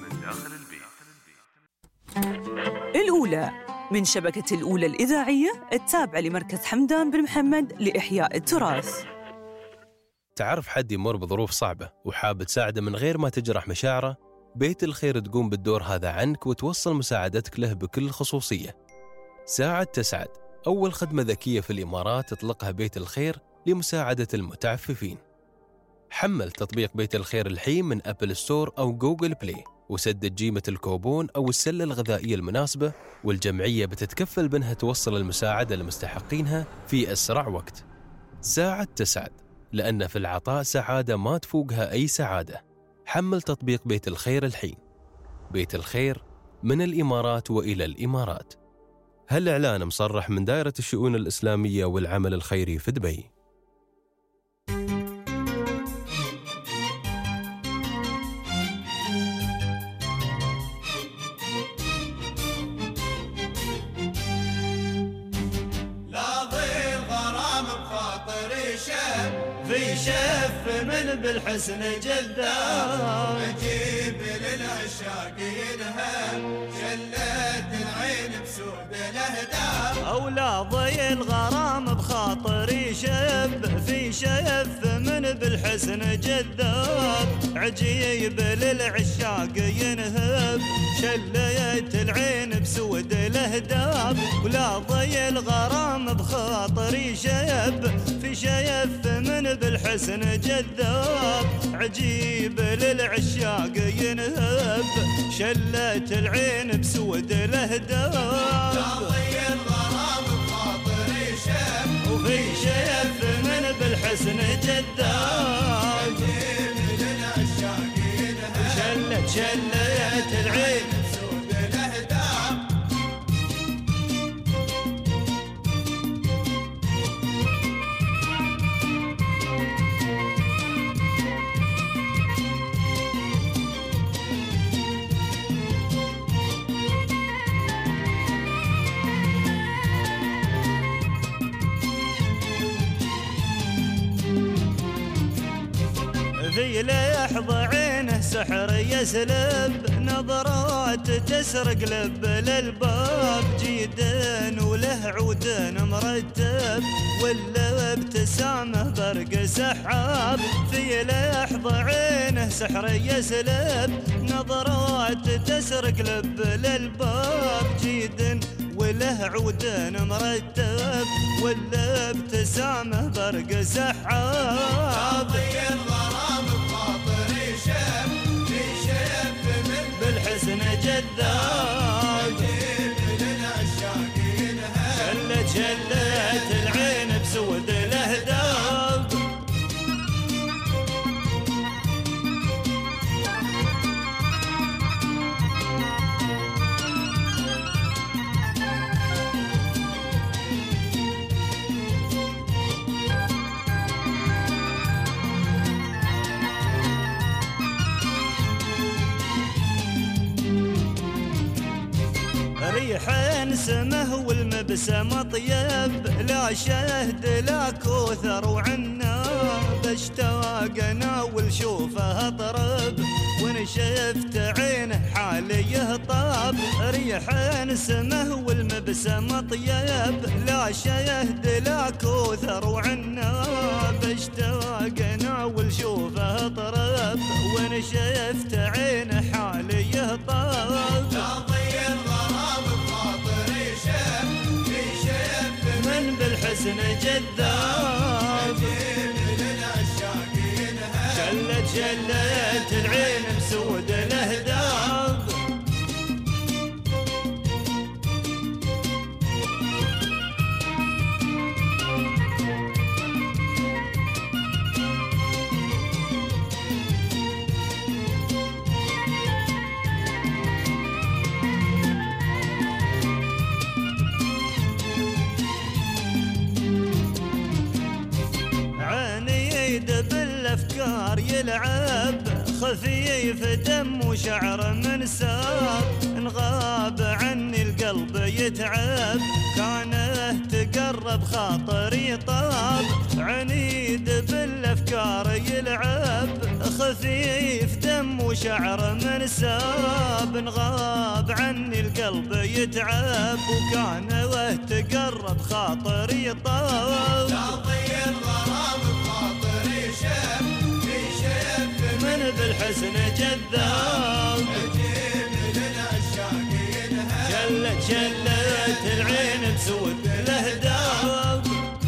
الأولى من شبكة الأولى الإذاعية التابعة لمركز حمدان بن محمد لإحياء التراث. تعرف حد يمر بظروف صعبة وحاب تساعده من غير ما تجرح مشاعره؟ بيت الخير تقوم بالدور هذا عنك وتوصل مساعدتك له بكل خصوصية. ساعد تسعد، أول خدمة ذكية في الإمارات تطلقها بيت الخير لمساعدة المتعففين. حمل تطبيق بيت الخير الحين من أبل ستور أو جوجل بلاي، وسدد جيمة الكوبون أو السلة الغذائية المناسبة، والجمعية بتتكفل بأنها توصل المساعدة لمستحقينها في أسرع وقت. ساعد تسعد، لأن في العطاء سعادة ما تفوقها أي سعادة. حمل تطبيق بيت الخير الحين. بيت الخير من الإمارات وإلى الإمارات. هالإعلان مصرح من دائرة الشؤون الإسلامية والعمل الخيري في دبي. في شف من بالحسن جذاب، عجيب للعشاق ينهب، شلت العين بسود الاهداب. أولاضي الغرام بخاطري شب، في شف من بالحسن جذاب، عجيب للعشاق ينهب، شلت العين بسود الاهداب. ولاضي الغرام بخاطري شب، في شيف من بالحسن جذاب، عجيب للعشاق ينهب، شلت العين بسود الاهداب. لاضي الغرام بخاطري شب، وفي شيف من بالحسن جذاب، عجيب للعشاق ينهب، شلت شلت العين بسود الاهداب. في في لحظة عينه سحر يسلب، نظرات تسرق لب للباب، جيدان وله عودان مرتب، ولا ابتسامه برق سحاب. في لحظة عينه سحر يسلب، نظرات تسرق لب للباب، جيدان وله عودان مرتب، ولا ابتسامه برق سحاب. الغرام بخاطري شاب، في شاب من بالحسن جذاب، عجيب للعشاق ينهب، شلت شلت العين بسود الاهداب. ريح سمه والمبسم طيب، لا شهد لا كوثر وعناب، اشتاق انا والشوفه اطرب، وان شفت عينه حالي يهطاب. ريح سمه والمبسم طيب، لا شهد لا كوثر وعناب، اشتاق انا والشوفه اطرب، وان شفت عينه حالي يهطاب. بالحسن جذاب، عجيب للعشاق ينهب، شلت شلت العين بسود الاهداب. بالافكار يلعب، خفيف دم وشعر منساب، انغاب عني القلب يتعب، كانه تقرب خاطري طاب. عنيد بالافكار يلعب، خفيف دم وشعر منساب، انغاب عني القلب يتعب، وكانه تقرب خاطري طاب. من بالحسن جذاب، عجيب للعشاق ينهب، شلت شلت العين بسود الاهداب.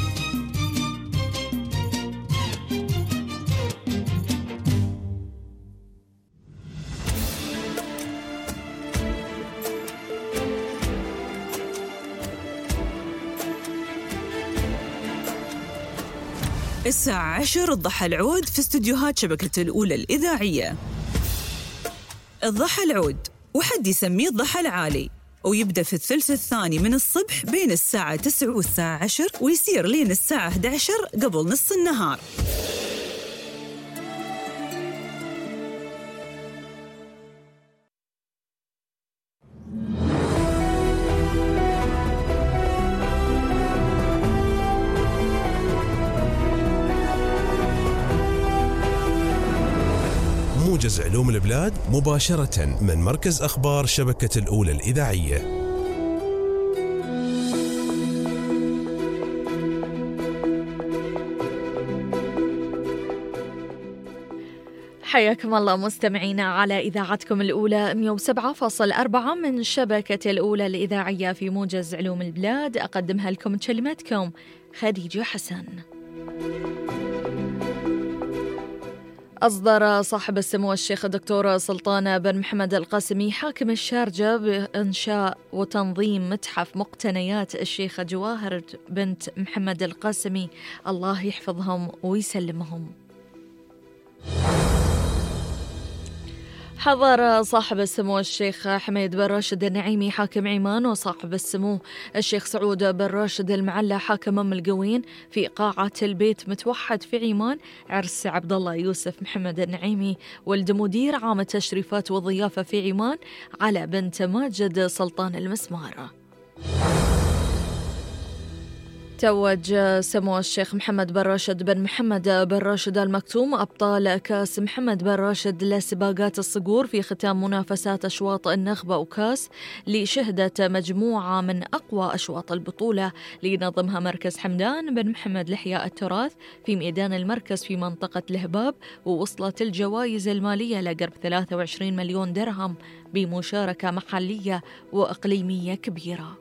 الساعة عشر الضحى العود في استديوهات شبكة الأولى الإذاعية. الضحى العود وحد يسميه الضحى العالي، ويبدأ في الثلث الثاني من الصبح بين الساعة تسعة والساعة عشر، ويصير لين الساعة إحدى عشر قبل نص النهار. موجز علوم البلاد مباشرة من مركز أخبار شبكة الأولى الإذاعية. حياكم الله مستمعينا على إذاعتكم الأولى مئة وسبعة فاصلة أربعة من شبكة الأولى الإذاعية في موجز علوم البلاد. أقدمها لكم كلمتكم خديجة حسن. أصدر صاحب السمو الشيخ الدكتور سلطان بن محمد القاسمي حاكم الشارجة بإنشاء وتنظيم متحف مقتنيات الشيخة جواهر بنت محمد القاسمي، الله يحفظهم ويسلمهم. حضر صاحب السمو الشيخ حميد بن راشد النعيمي حاكم عمان وصاحب السمو الشيخ سعود بن راشد المعلى حاكم أم القوين في قاعة البيت متوحد في عمان عرس عبد الله يوسف محمد النعيمي ولد مدير عام التشريفات والضيافة في عمان على بنت ماجد سلطان المسمارة. توج سمو الشيخ محمد بن راشد بن محمد بن راشد المكتوم أبطال كاس محمد بن راشد لسباقات الصقور في ختام منافسات أشواط النخبة وكاس، اللي شهدت مجموعة من أقوى أشواط البطولة لينظمها مركز حمدان بن محمد لإحياء التراث في ميدان المركز في منطقة الهباب، ووصلت الجوائز المالية لقرب ثلاثة وعشرين مليون درهم بمشاركة محلية وإقليمية كبيرة.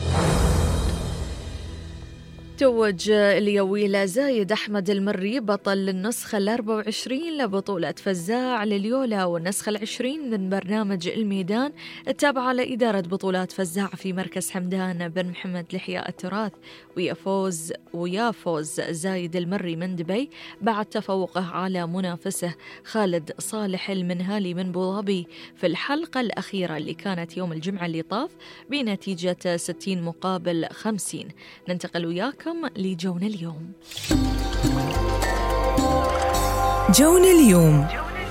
توج اليويلة زايد أحمد المري بطل النسخة الأربع وعشرين لبطولة فزاع لليولا والنسخة العشرين من برنامج الميدان التابعة لإدارة بطولات فزاع في مركز حمدان بن محمد لإحياء التراث، ويفوز ويافوز زايد المري من دبي بعد تفوقه على منافسه خالد صالح المنهالي من بوظبي في الحلقة الأخيرة اللي كانت يوم الجمعة اللي طاف بنتيجة ستين مقابل خمسين. ننتقل وياكم لجونا اليوم. جونا اليوم.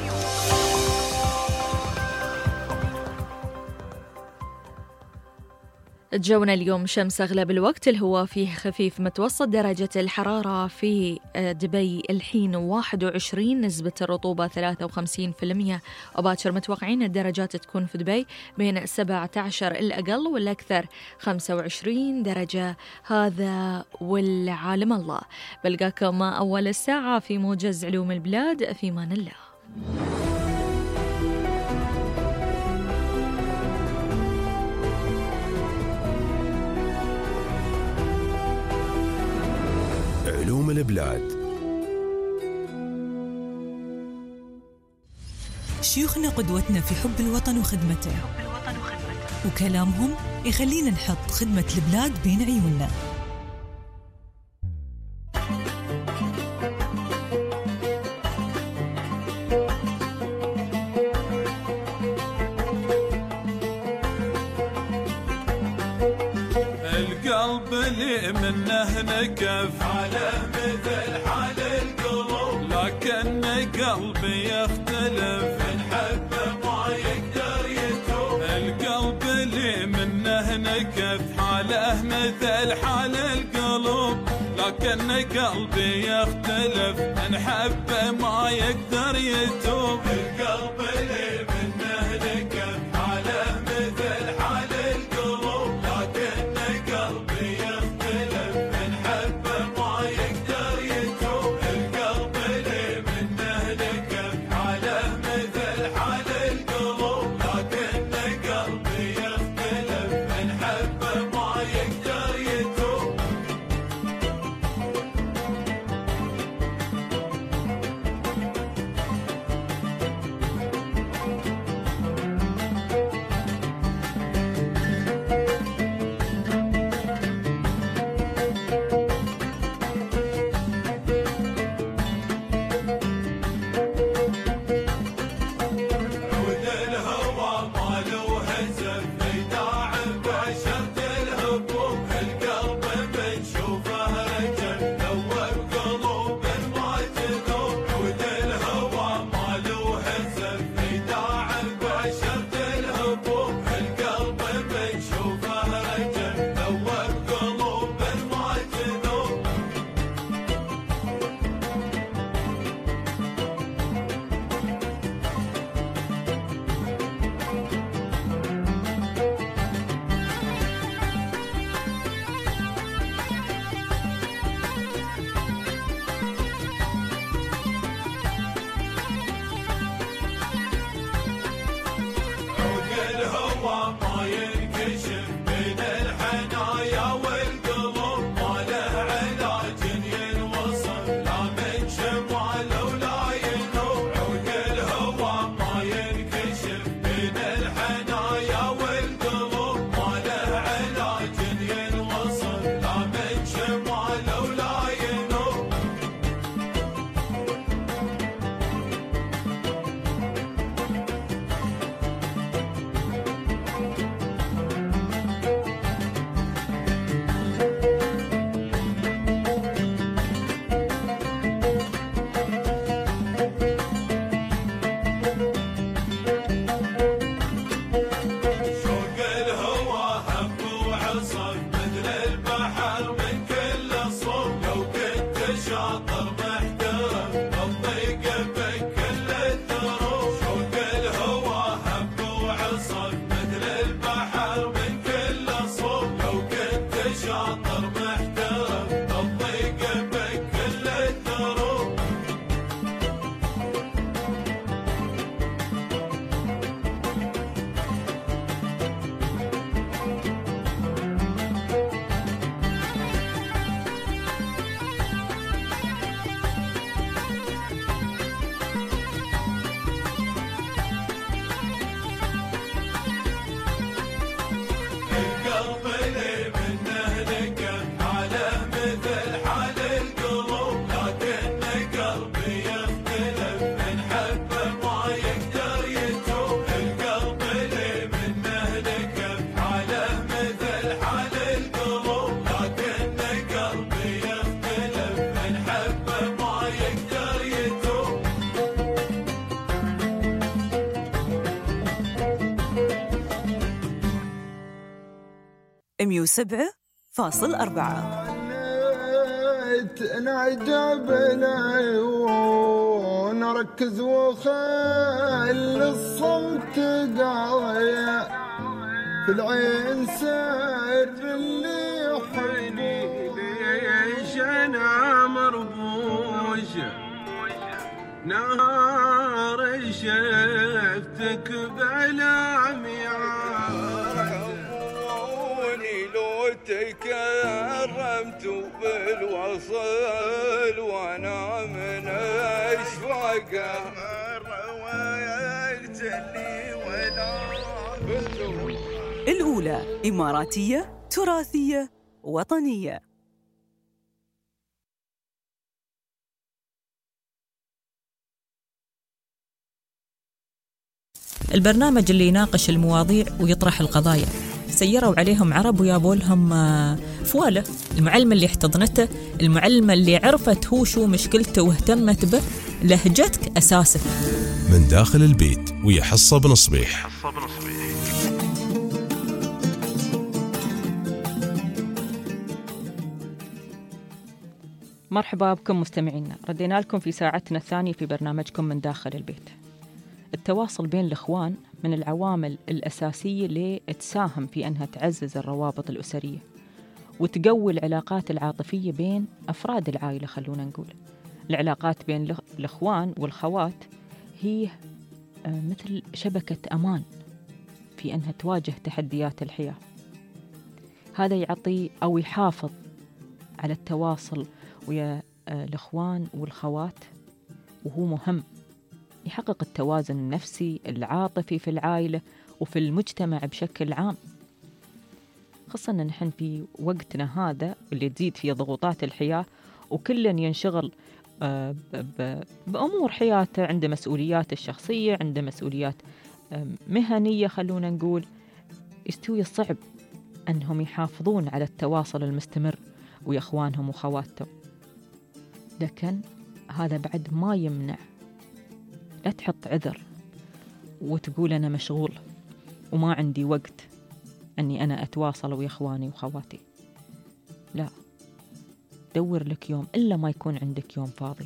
جونا اليوم شمس أغلب الوقت، الهواء فيه خفيف متوسط، درجة الحرارة في دبي الحين واحد وعشرين، نسبة الرطوبة ثلاثة وخمسين بالمئة، وباكر متوقعين الدرجات تكون في دبي بين سبعة عشر الأقل والأكثر خمسة وعشرين درجة. هذا والعالم الله. بلقاكم أول الساعة في موجز علوم البلاد، في مان الله. علوم البلاد. شيوخنا قدوتنا في حب الوطن وخدمته، وكلامهم يخلينا نحط خدمة البلاد بين عيوننا. القلب اللي منه نكف على مثل حال القلوب، لكن قلبي يختلف، الحب ما يقدر يتوب. القلب اللي منه نكف حاله مثل حال القلوب، لكن قلبي يختلف، الحب ما يقدر يتوب. القلب اللي منه نكف حاله مثل حال القلوب، لكن قلبي يختلف، الحب ما يقدر يتوب. القلب اللي منه نكف حاله مثل حال القلوب، لكن قلبي يختلف، الحب ما يقدر يتوب. مية وسبعة فاصل أربعة. نعجبنا ونركز وخل الصمت قاية في العين سر اللي يحبني ليش أنا مربوش نهار شفتك بعلامي عرفوني لو تكرمت بالوصل وانا من اشواقه رويت لي ولا الأولى إماراتية تراثية وطنية. البرنامج اللي يناقش المواضيع ويطرح القضايا. سيروا عليهم عرب ويابوا لهم فوالة. المعلمة اللي احتضنته، المعلمة اللي عرفت هو شو مشكلته واهتمت به، لهجتك أساسك. من داخل البيت ويا حصة بن صبيح. مرحبا بكم مستمعينا، ردينا لكم في ساعتنا الثانية في برنامجكم من داخل البيت. التواصل بين الإخوان من العوامل الأساسية اللي تساهم في أنها تعزز الروابط الأسرية وتقوي العلاقات العاطفية بين أفراد العائلة. خلونا نقول العلاقات بين الإخوان والخوات هي مثل شبكة أمان في أنها تواجه تحديات الحياة. هذا يعطي أو يحافظ على التواصل ويا الإخوان والخوات، وهو مهم يحقق التوازن النفسي العاطفي في العائلة وفي المجتمع بشكل عام، خاصة أن نحن في وقتنا هذا اللي تزيد فيه ضغوطات الحياة وكل ينشغل بأمور حياته، عنده مسؤوليات الشخصية، عنده مسؤوليات مهنية. خلونا نقول يستوي صعب أنهم يحافظون على التواصل المستمر ويا إخوانهم وخواتهم، لكن هذا بعد ما يمنع لا تحط عذر وتقول أنا مشغول وما عندي وقت أني أنا أتواصل ويا إخواني وخواتي. لا، دور لك يوم إلا ما يكون عندك يوم فاضي،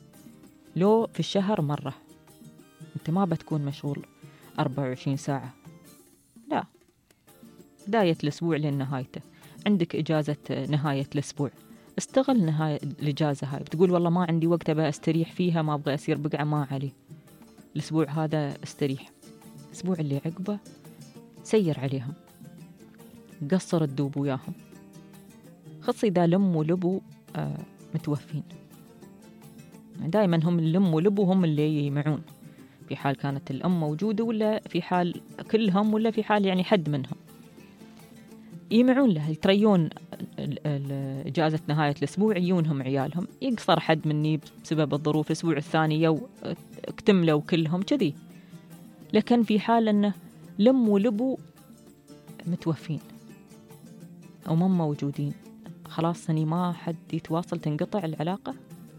لو في الشهر مرة. أنت ما بتكون مشغول أربعة وعشرين ساعة، لا، بداية الأسبوع لنهايته عندك إجازة نهاية الأسبوع، استغل نهاية الإجازة هاي. بتقول والله ما عندي وقت أبقى أستريح فيها، ما أبغى أسير بقعة، ما علي، الأسبوع هذا استريح. الأسبوع اللي عقبه سير عليهم، قصر الدوب وياهم، خاصة إذا لم ولبو آه متوفين. دائما هم اللم ولبو هم اللي يجمعون، في حال كانت الأم موجودة ولا في حال كلهم ولا في حال يعني حد منهم يجمعون له، يتريون إجازة نهاية الأسبوع، يجونهم عيالهم، يقصر حد مني بسبب الظروف، الأسبوع الثاني يو اكتملوا كلهم كذي. لكن في حال أنه لم ولبو متوفين أو ما موجودين، خلاص هني ما حد يتواصل، تنقطع العلاقة،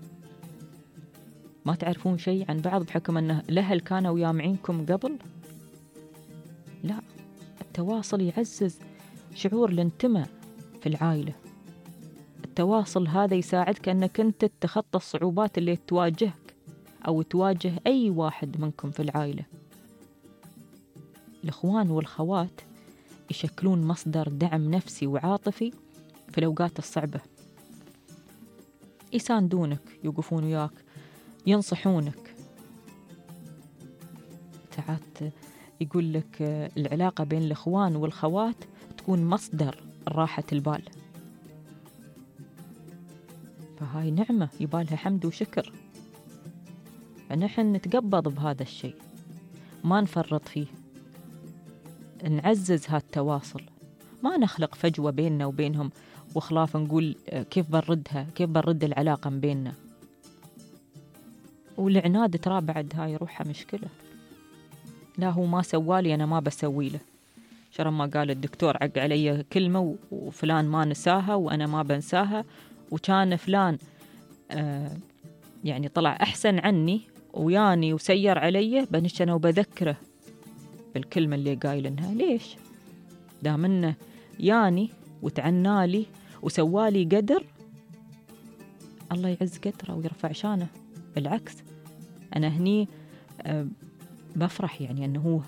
ما تعرفون شيء عن بعض بحكم أنه الأهل كانوا يامعينكم قبل. لا، التواصل يعزز شعور الانتماء في العائلة. التواصل هذا يساعدك أنك أنت تتخطى الصعوبات اللي تواجهك أو تواجه أي واحد منكم في العائلة. الإخوان والخوات يشكلون مصدر دعم نفسي وعاطفي في الأوقات الصعبة، يساندونك، يوقفون وياك، ينصحونك. ساعات يقول لك العلاقة بين الإخوان والخوات تكون مصدر راحة البال، فهاي نعمة يبالها حمد وشكر. فنحن نتقبض بهذا الشيء، ما نفرط فيه، نعزز هالتواصل، ما نخلق فجوة بيننا وبينهم وخلاف نقول كيف بنردها، كيف بنرد العلاقة بيننا. والعناد ترى بعد هاي روحها مشكلة. لا، هو ما سوالي أنا ما بسوي له، شرم ما قال الدكتور عق علي كلمة وفلان ما نساها وأنا ما بنساها، وكان فلان آه يعني طلع أحسن عني وياني وسير علي، بنش أنا وبذكره بالكلمة اللي قايلنها. ليش؟ دام إنه ياني وتعنالي وسوالي قدر، الله يعز قدره ويرفع شانه. بالعكس أنا هني أه بفرح يعني أنه هو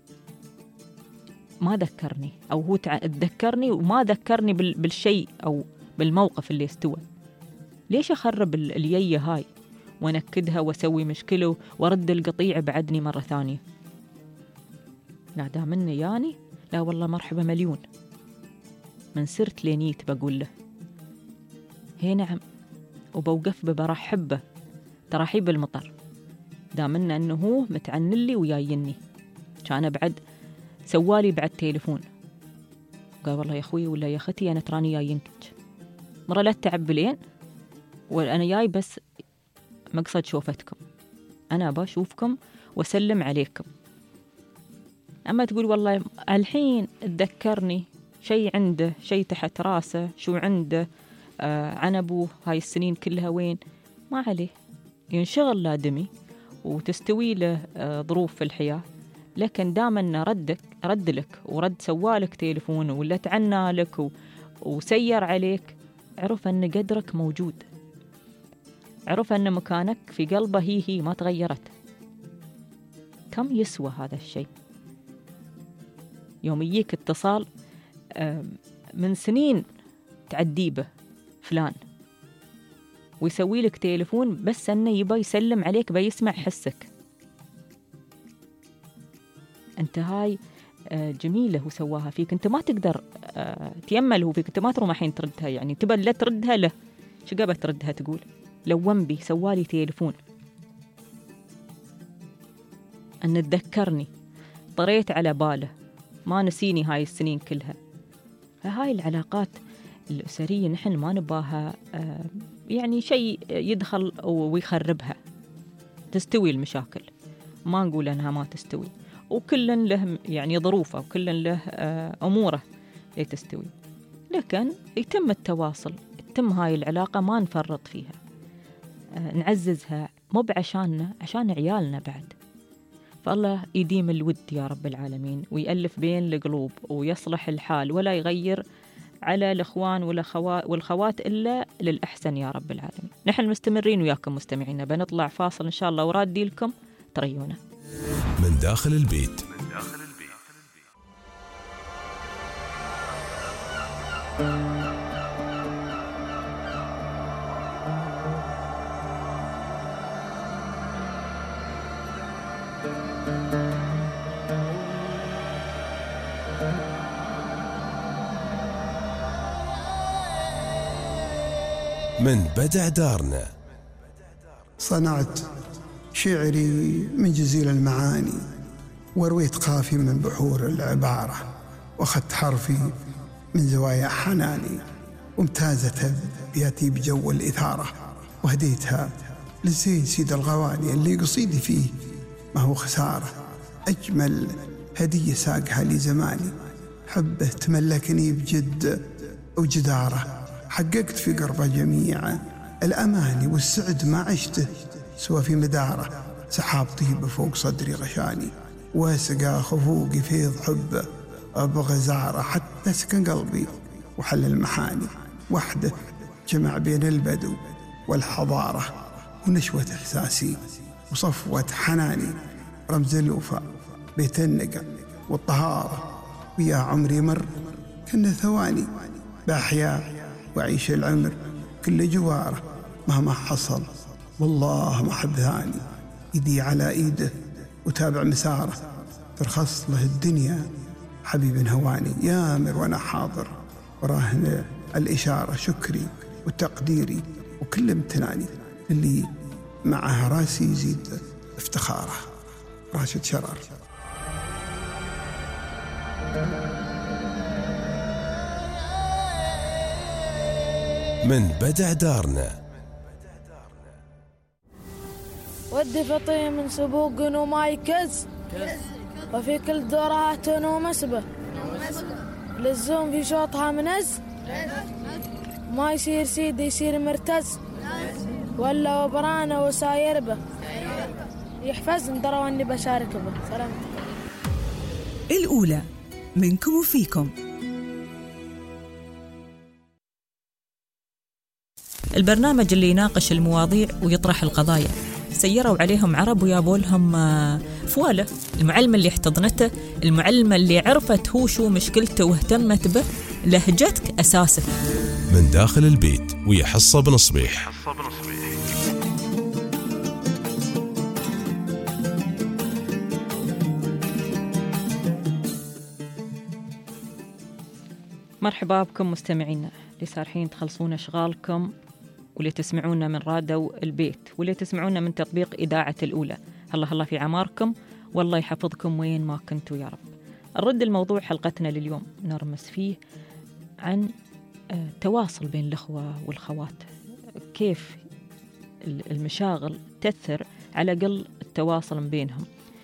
ما ذكرني، أو هو تذكرني وما ذكرني بالشيء أو بالموقف اللي استوى. ليش أخرب اليية هاي ونكدها وأسوي مشكلة وأرد القطيع بعدني مرة ثانية؟ لا دامني يعني لا والله مرحبا مليون. من سرت لينيت بقول له هي نعم، وبوقف ببرحبه ترحيب المطر، دامنا أنه هو متعنلي ويايني. كان بعد سوالي بعد تليفون قال والله يا أخوي ولا يا أختي أنا تراني جايينك مرة لا تتعب بلين، وأنا جاي بس مقصد شوفتكم، أنا بشوفكم وسلم عليكم. أما تقول والله الحين تذكرني شيء عنده، شيء تحت راسه، شو عنده آه عن أبوه هاي السنين كلها وين، ما عليه ينشغل لادمي وتستوي له آه ظروف في الحياة. لكن دامنا ردك رد لك ورد سوالك تليفون ولا تعنى لك و... وسير عليك، عرف أن قدرك موجود، عرف أن مكانك في قلبه هي هي ما تغيرت. كم يسوى هذا الشيء؟ يوم يجيك اتصال من سنين تعدي به فلان ويسوي لك تليفون بس أنه يبا يسلم عليك بيسمع حسك، أنت هاي جميلة هو سواها فيك، أنت ما تقدر تيمل هو فيك، أنت ما تروح الحين تردها، يعني تبى لا تردها له شو قبل تردها تقول لو ونبي سوالي تليفون أن تذكرني، طريت على باله، ما نسيني هاي السنين كلها. فهاي العلاقات الأسرية نحن ما نباها يعني شيء يدخل ويخربها. تستوي المشاكل، ما نقول أنها ما تستوي، وكل له يعني ظروفه وكل له أموره تستوي، لكن يتم التواصل، يتم هاي العلاقة ما نفرط فيها، نعززها مو بعشاننا، عشان عيالنا بعد. فالله يديم الود يا رب العالمين، ويألف بين القلوب ويصلح الحال، ولا يغير على الإخوان والخوات إلا للأحسن يا رب العالمين. نحن مستمرين وياكم مستمعينا، بنطلع فاصل إن شاء الله ورادي لكم تريونا من داخل البيت. من بدع دارنا. صنعت شعري من جزيل المعاني، ورويت قافي من بحور العبارة، واخذت حرفي من زوايا حناني، وامتازت بياتي بجو الإثارة، وهديتها للزين سيد الغواني اللي قصيدي فيه ما هو خسارة. أجمل هدية ساقها لي زماني، حبه تملكني بجد وجدارة، حققت في قربه جميع الأماني، والسعد ما عشته سوى في مداره. سحاب طيب فوق صدري غشاني، وسقى خفوقي فيض حبه أبغى زاره، حتى سكن قلبي وحل المحاني. وحده جمع بين البدو والحضارة، ونشوة إحساسي وصفوة حناني، رمز الوفاء بيت النقى والطهارة. ويا عمري مر كنا ثواني، بأحياء وعيش العمر كل جواره، مهما حصل والله ما حد ثاني. يدي على ايده وتابع مساره، ترخص له الدنيا حبيب هواني. يامر وانا حاضر وراهن الاشاره، شكري وتقديري وكل امتناني، اللي معها راسي يزيد افتخاره. راشد شرار. من بدع دارنا. ودي فطي من سبوق وما يكز، وفي كل دورات ومسبة، للزوم في شوطها منز، ما يصير سيد يصير مرتز، ولا وبرانه وساير به، يحفظ دروا اني بشارك به. سلامتك. الأولى منكم وفيكم. البرنامج اللي يناقش المواضيع ويطرح القضايا. سيروا عليهم عرب ويابوا لهم فوالة. المعلمة اللي احتضنته، المعلمة اللي عرفت هو شو مشكلته واهتمت به، لهجتك أساسك. من داخل البيت ويا حصة بن صبيح. مرحبا بكم مستمعينا اللي صارحين تخلصون أشغالكم، واللي تسمعونا من راديو البيت، واللي تسمعونا من تطبيق إذاعة الأولى. الله الله في عماركم، والله يحفظكم وين ما كنتوا يا رب. نرد الموضوع حلقتنا لليوم نرمس فيه عن التواصل بين الأخوة والخوات، كيف المشاغل تأثر على قل التواصل بينهم.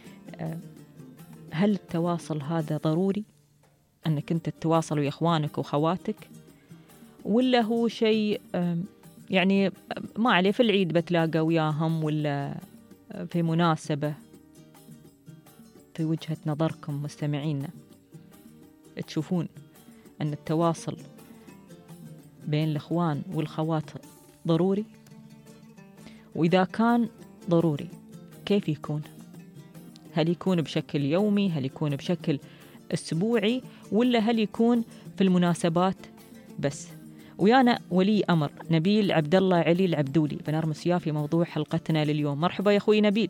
هل التواصل هذا ضروري أنك أنت تتواصل ويا إخوانك وخواتك، ولا هو شيء يعني ما عليه في العيد بتلاقى وياهم، ولا في مناسبة؟ في وجهة نظركم مستمعينا تشوفون أن التواصل بين الإخوان والخوات ضروري؟ وإذا كان ضروري كيف يكون؟ هل يكون بشكل يومي؟ هل يكون بشكل أسبوعي؟ ولا هل يكون في المناسبات بس؟ ويانا ولي أمر نبيل عبد الله علي العبدولي بنرمس ياه في موضوع حلقتنا لليوم. مرحبا يا أخوي نبيل.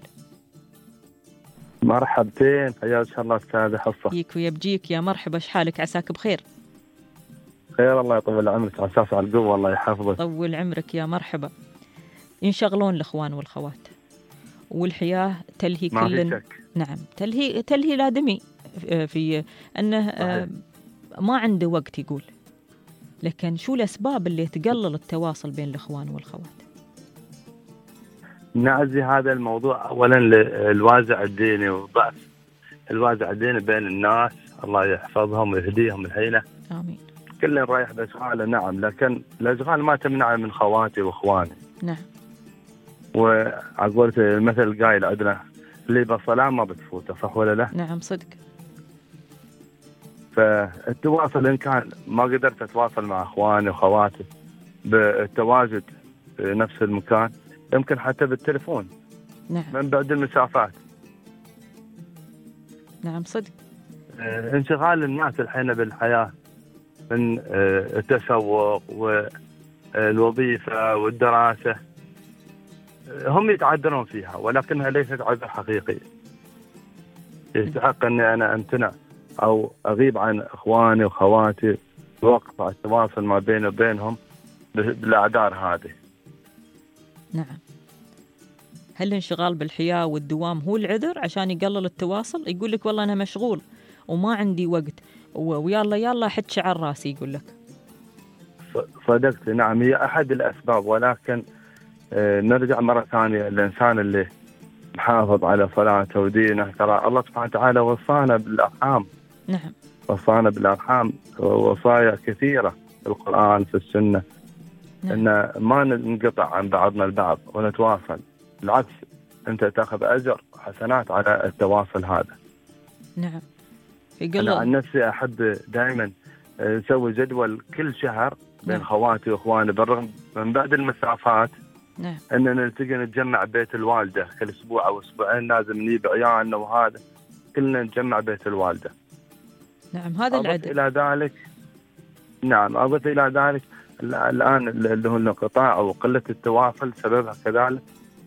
مرحبتين، حياك الله أستاذ حصة. فيك ويبجيك يا مرحبا، ايش حالك؟ عساك بخير؟ خير الله يطول عمرك، عساس على القوة الله يحفظك. طول عمرك يا مرحبا. ينشغلون الأخوان والخوات والحياة تلهي كل، نعم تلهي تلهي الآدمي في أنه صحيح. ما عنده وقت يقول، لكن شو الأسباب اللي تقلل التواصل بين الإخوان والخوات؟ نعزي هذا الموضوع أولا الوازع الديني وضعف الوازع الديني بين الناس، الله يحفظهم ويهديهم الحيلة. آمين. كل رايح بأشغاله، نعم، لكن الأشغال ما تمنع من خواتي وإخواني. نعم. وعقولت مثل قايل عندنا اللي بالصلاة ما بتفوته، صح ولا لا؟ نعم صدق. فالتواصل إن كان ما قدرت أتواصل مع إخواني وخواتي بالتواجد في نفس المكان، يمكن حتى بالتليفون. نعم. من بعد المسافات. نعم صدق. انشغال الناس الحين بالحياة من التسوق والوظيفة والدراسة، هم يتعذرون فيها ولكنها ليست عذر حقيقي. يستحق أني أنا أمتنع أو أغيب عن إخواني وخواتي ووقف على التواصل ما بيني وبينهم بالأعذار هذه. نعم. هل الانشغال بالحياة والدوام هو العذر عشان يقلل التواصل؟ يقول لك والله أنا مشغول وما عندي وقت ويلا يلا حد شعر راسي، يقول لك. صدقت، نعم، هي أحد الأسباب، ولكن آه نرجع مرة ثانية الإنسان اللي محافظ على صلاته ودينه، ترى الله سبحانه وتعالى وصانا بالأرحام. نعم. وصانا بالأرحام وصايا كثيرة في القرآن في السنة. نعم. إن ما ننقطع عن بعضنا البعض ونتواصل، بالعكس أنت تأخذ أجر حسنات على التواصل هذا. نعم. أنا عن نفسي أحب دائما نسوي جدول كل شهر بين نعم. خواتي وإخواني بالرغم من بعد المسافات. نعم. أننا نلتقي نتجمع بيت الوالدة كل أسبوع أو أسبوعين، لازم نجيب عيالنا وهذا كلنا نتجمع بيت الوالدة. نعم هذا العدل. إلى ذلك نعم أضف إلى ذلك الآن اللي هو الانقطاع أو قلة التواصل سببها كذلك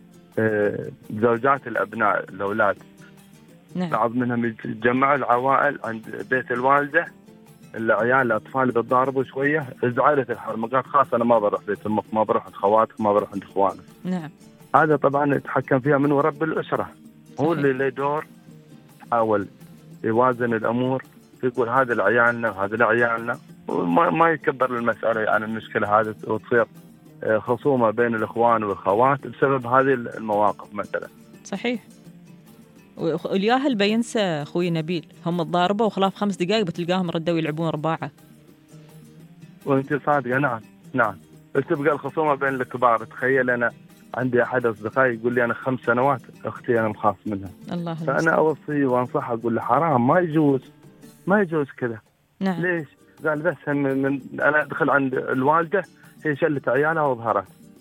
زوجات الأبناء الأولاد. نعم. بعض منهم يتجمعوا العوائل عند بيت الوالدة، العيال الأطفال بتضاربوا شوية، ازعلت الحرمة، قالت خلاص أنا ما بروح بيت أمك، ما بروح عند خواتك، ما بروح عند إخوانك. نعم. هذا طبعا يتحكم فيها من رب الأسرة. هو اللي له دور يحاول يوازن الأمور، يقول هذا لعيالنا وهذا لعيالنا، وما ما يكبر المسألة عن يعني المشكلة هذه وتصير خصومة بين الإخوان والخوات بسبب هذه المواقف مثلا. صحيح. والياهل بينسى أخوي نبيل، هم تضاربوا وخلاف خمس دقائق بتلقاهم ردوا يلعبون رباعة. وانت صادقة. نعم نعم. تبقى الخصومة بين الكبار. تخيل أنا عندي أحد أصدقائي يقول لي أنا خمس سنوات أختي أنا مخاف منها. الله. فأنا أوصي وأنصحه أقول له حرام، ما يجوز ما يجوز كذا. نعم. ليش؟ قال بس من, من أنا أدخل عند الوالدة هي شلت عيالها وظهرت.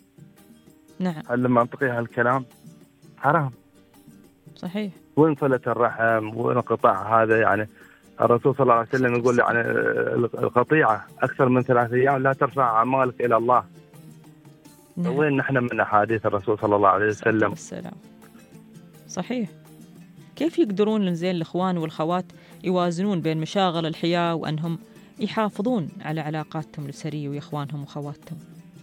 نعم. هل منطقي هالكلام؟ حرام. صحيح. وين صلة الرحم وانقطاع هذا؟ يعني الرسول صلى الله عليه وسلم يقول يعني القطيعة أكثر من ثلاث أيام لا ترفع أعمالك إلى الله. نعم. وين نحن من أحاديث الرسول صلى الله عليه وسلم؟ السلام. صحيح. كيف يقدرون زين الإخوان والخوات يوازنون بين مشاغل الحياة وأنهم يحافظون على علاقاتهم الأسرية وإخوانهم وخواتهم؟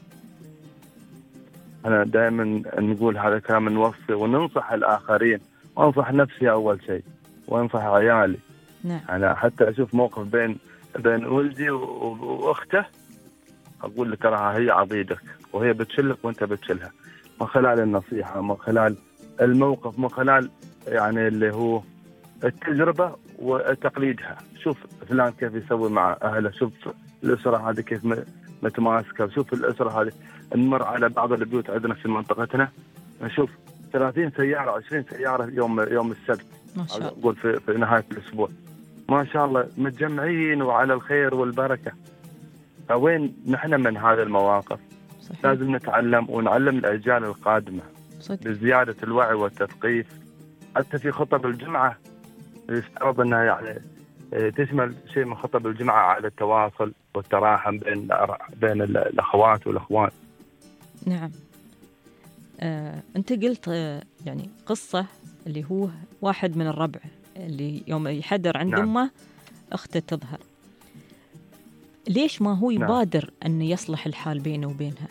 أنا دائما نقول هذا الكلام، نوصي وننصح الآخرين، وأنصح نفسي أول شيء وأنصح عيالي. نعم. أنا حتى أشوف موقف بين بين ولدي وأخته أقول لك تراها هي عضيدك وهي بتشلك وأنت بتشلها، من خلال النصيحة، من خلال الموقف، من خلال يعني اللي هو التجربة وتقليدها. شوف فلان كيف يسوي مع أهله، شوف الأسرة هذه كيف متماسكة، شوف الأسرة هذه. نمر على بعض البيوت عندنا في منطقتنا نشوف ثلاثين سيارة عشرين سيارة يوم يوم السبت، ما شاء الله. أقول في, في نهاية الأسبوع، ما شاء الله متجمعين وعلى الخير والبركة. فوين نحن من هذه المواقف؟ صحيح. لازم نتعلم ونعلم الأجيال القادمة صدق. بزيادة الوعي والتثقيف. حتى في خطب الجمعة يفترض أنها يعني تشمل شيء من خطب الجمعة على التواصل والتراحم بين بين الأخوات والأخوان. نعم. آه، أنت قلت آه، يعني قصة اللي هو واحد من الربع اللي يوم يحدر عند نعم. أمه أخته تظهر، ليش ما هو يبادر نعم. أن يصلح الحال بينه وبينها؟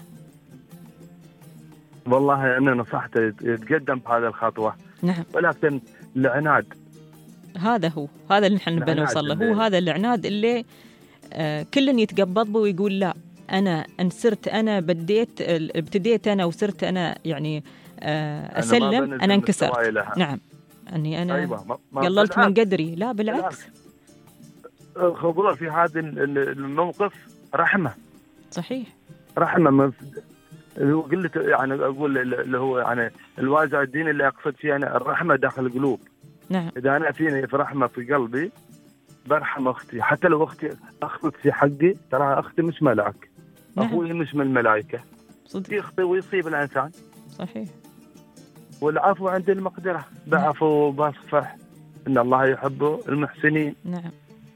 والله أنا نصحته يتقدم بهذه الخطوة. نعم. ولكن العناد، هذا هو هذا اللي نحن نبي نوصل له، هو هذا العناد اللي آه كل يتقبض به ويقول لا أنا أن صرت أنا بديت ابتديت أنا وصرت أنا يعني آه أسلم، أنا, أنا انكسرت. نعم. أني أنا أيوة. قللت من قدري. لا بالعكس، الخضوع في هذا الموقف رحمة. صحيح. رحمة من اللي هو قلت يعني أقول اللي هو يعني الوازع الديني اللي أقصد فيه أنا الرحمة داخل القلوب. نعم. إذا أنا فيني في رحمة في قلبي برحم أختي، حتى لو أختي أخطت في حقي، ترى أختي مش ملاك. نعم. أخوي مش من الملائكة. صدق. يخطي ويصيب الإنسان. صحيح. والعفو عند المقدرة، بعفو وبصفح، إن الله يحب المحسنين. نعم.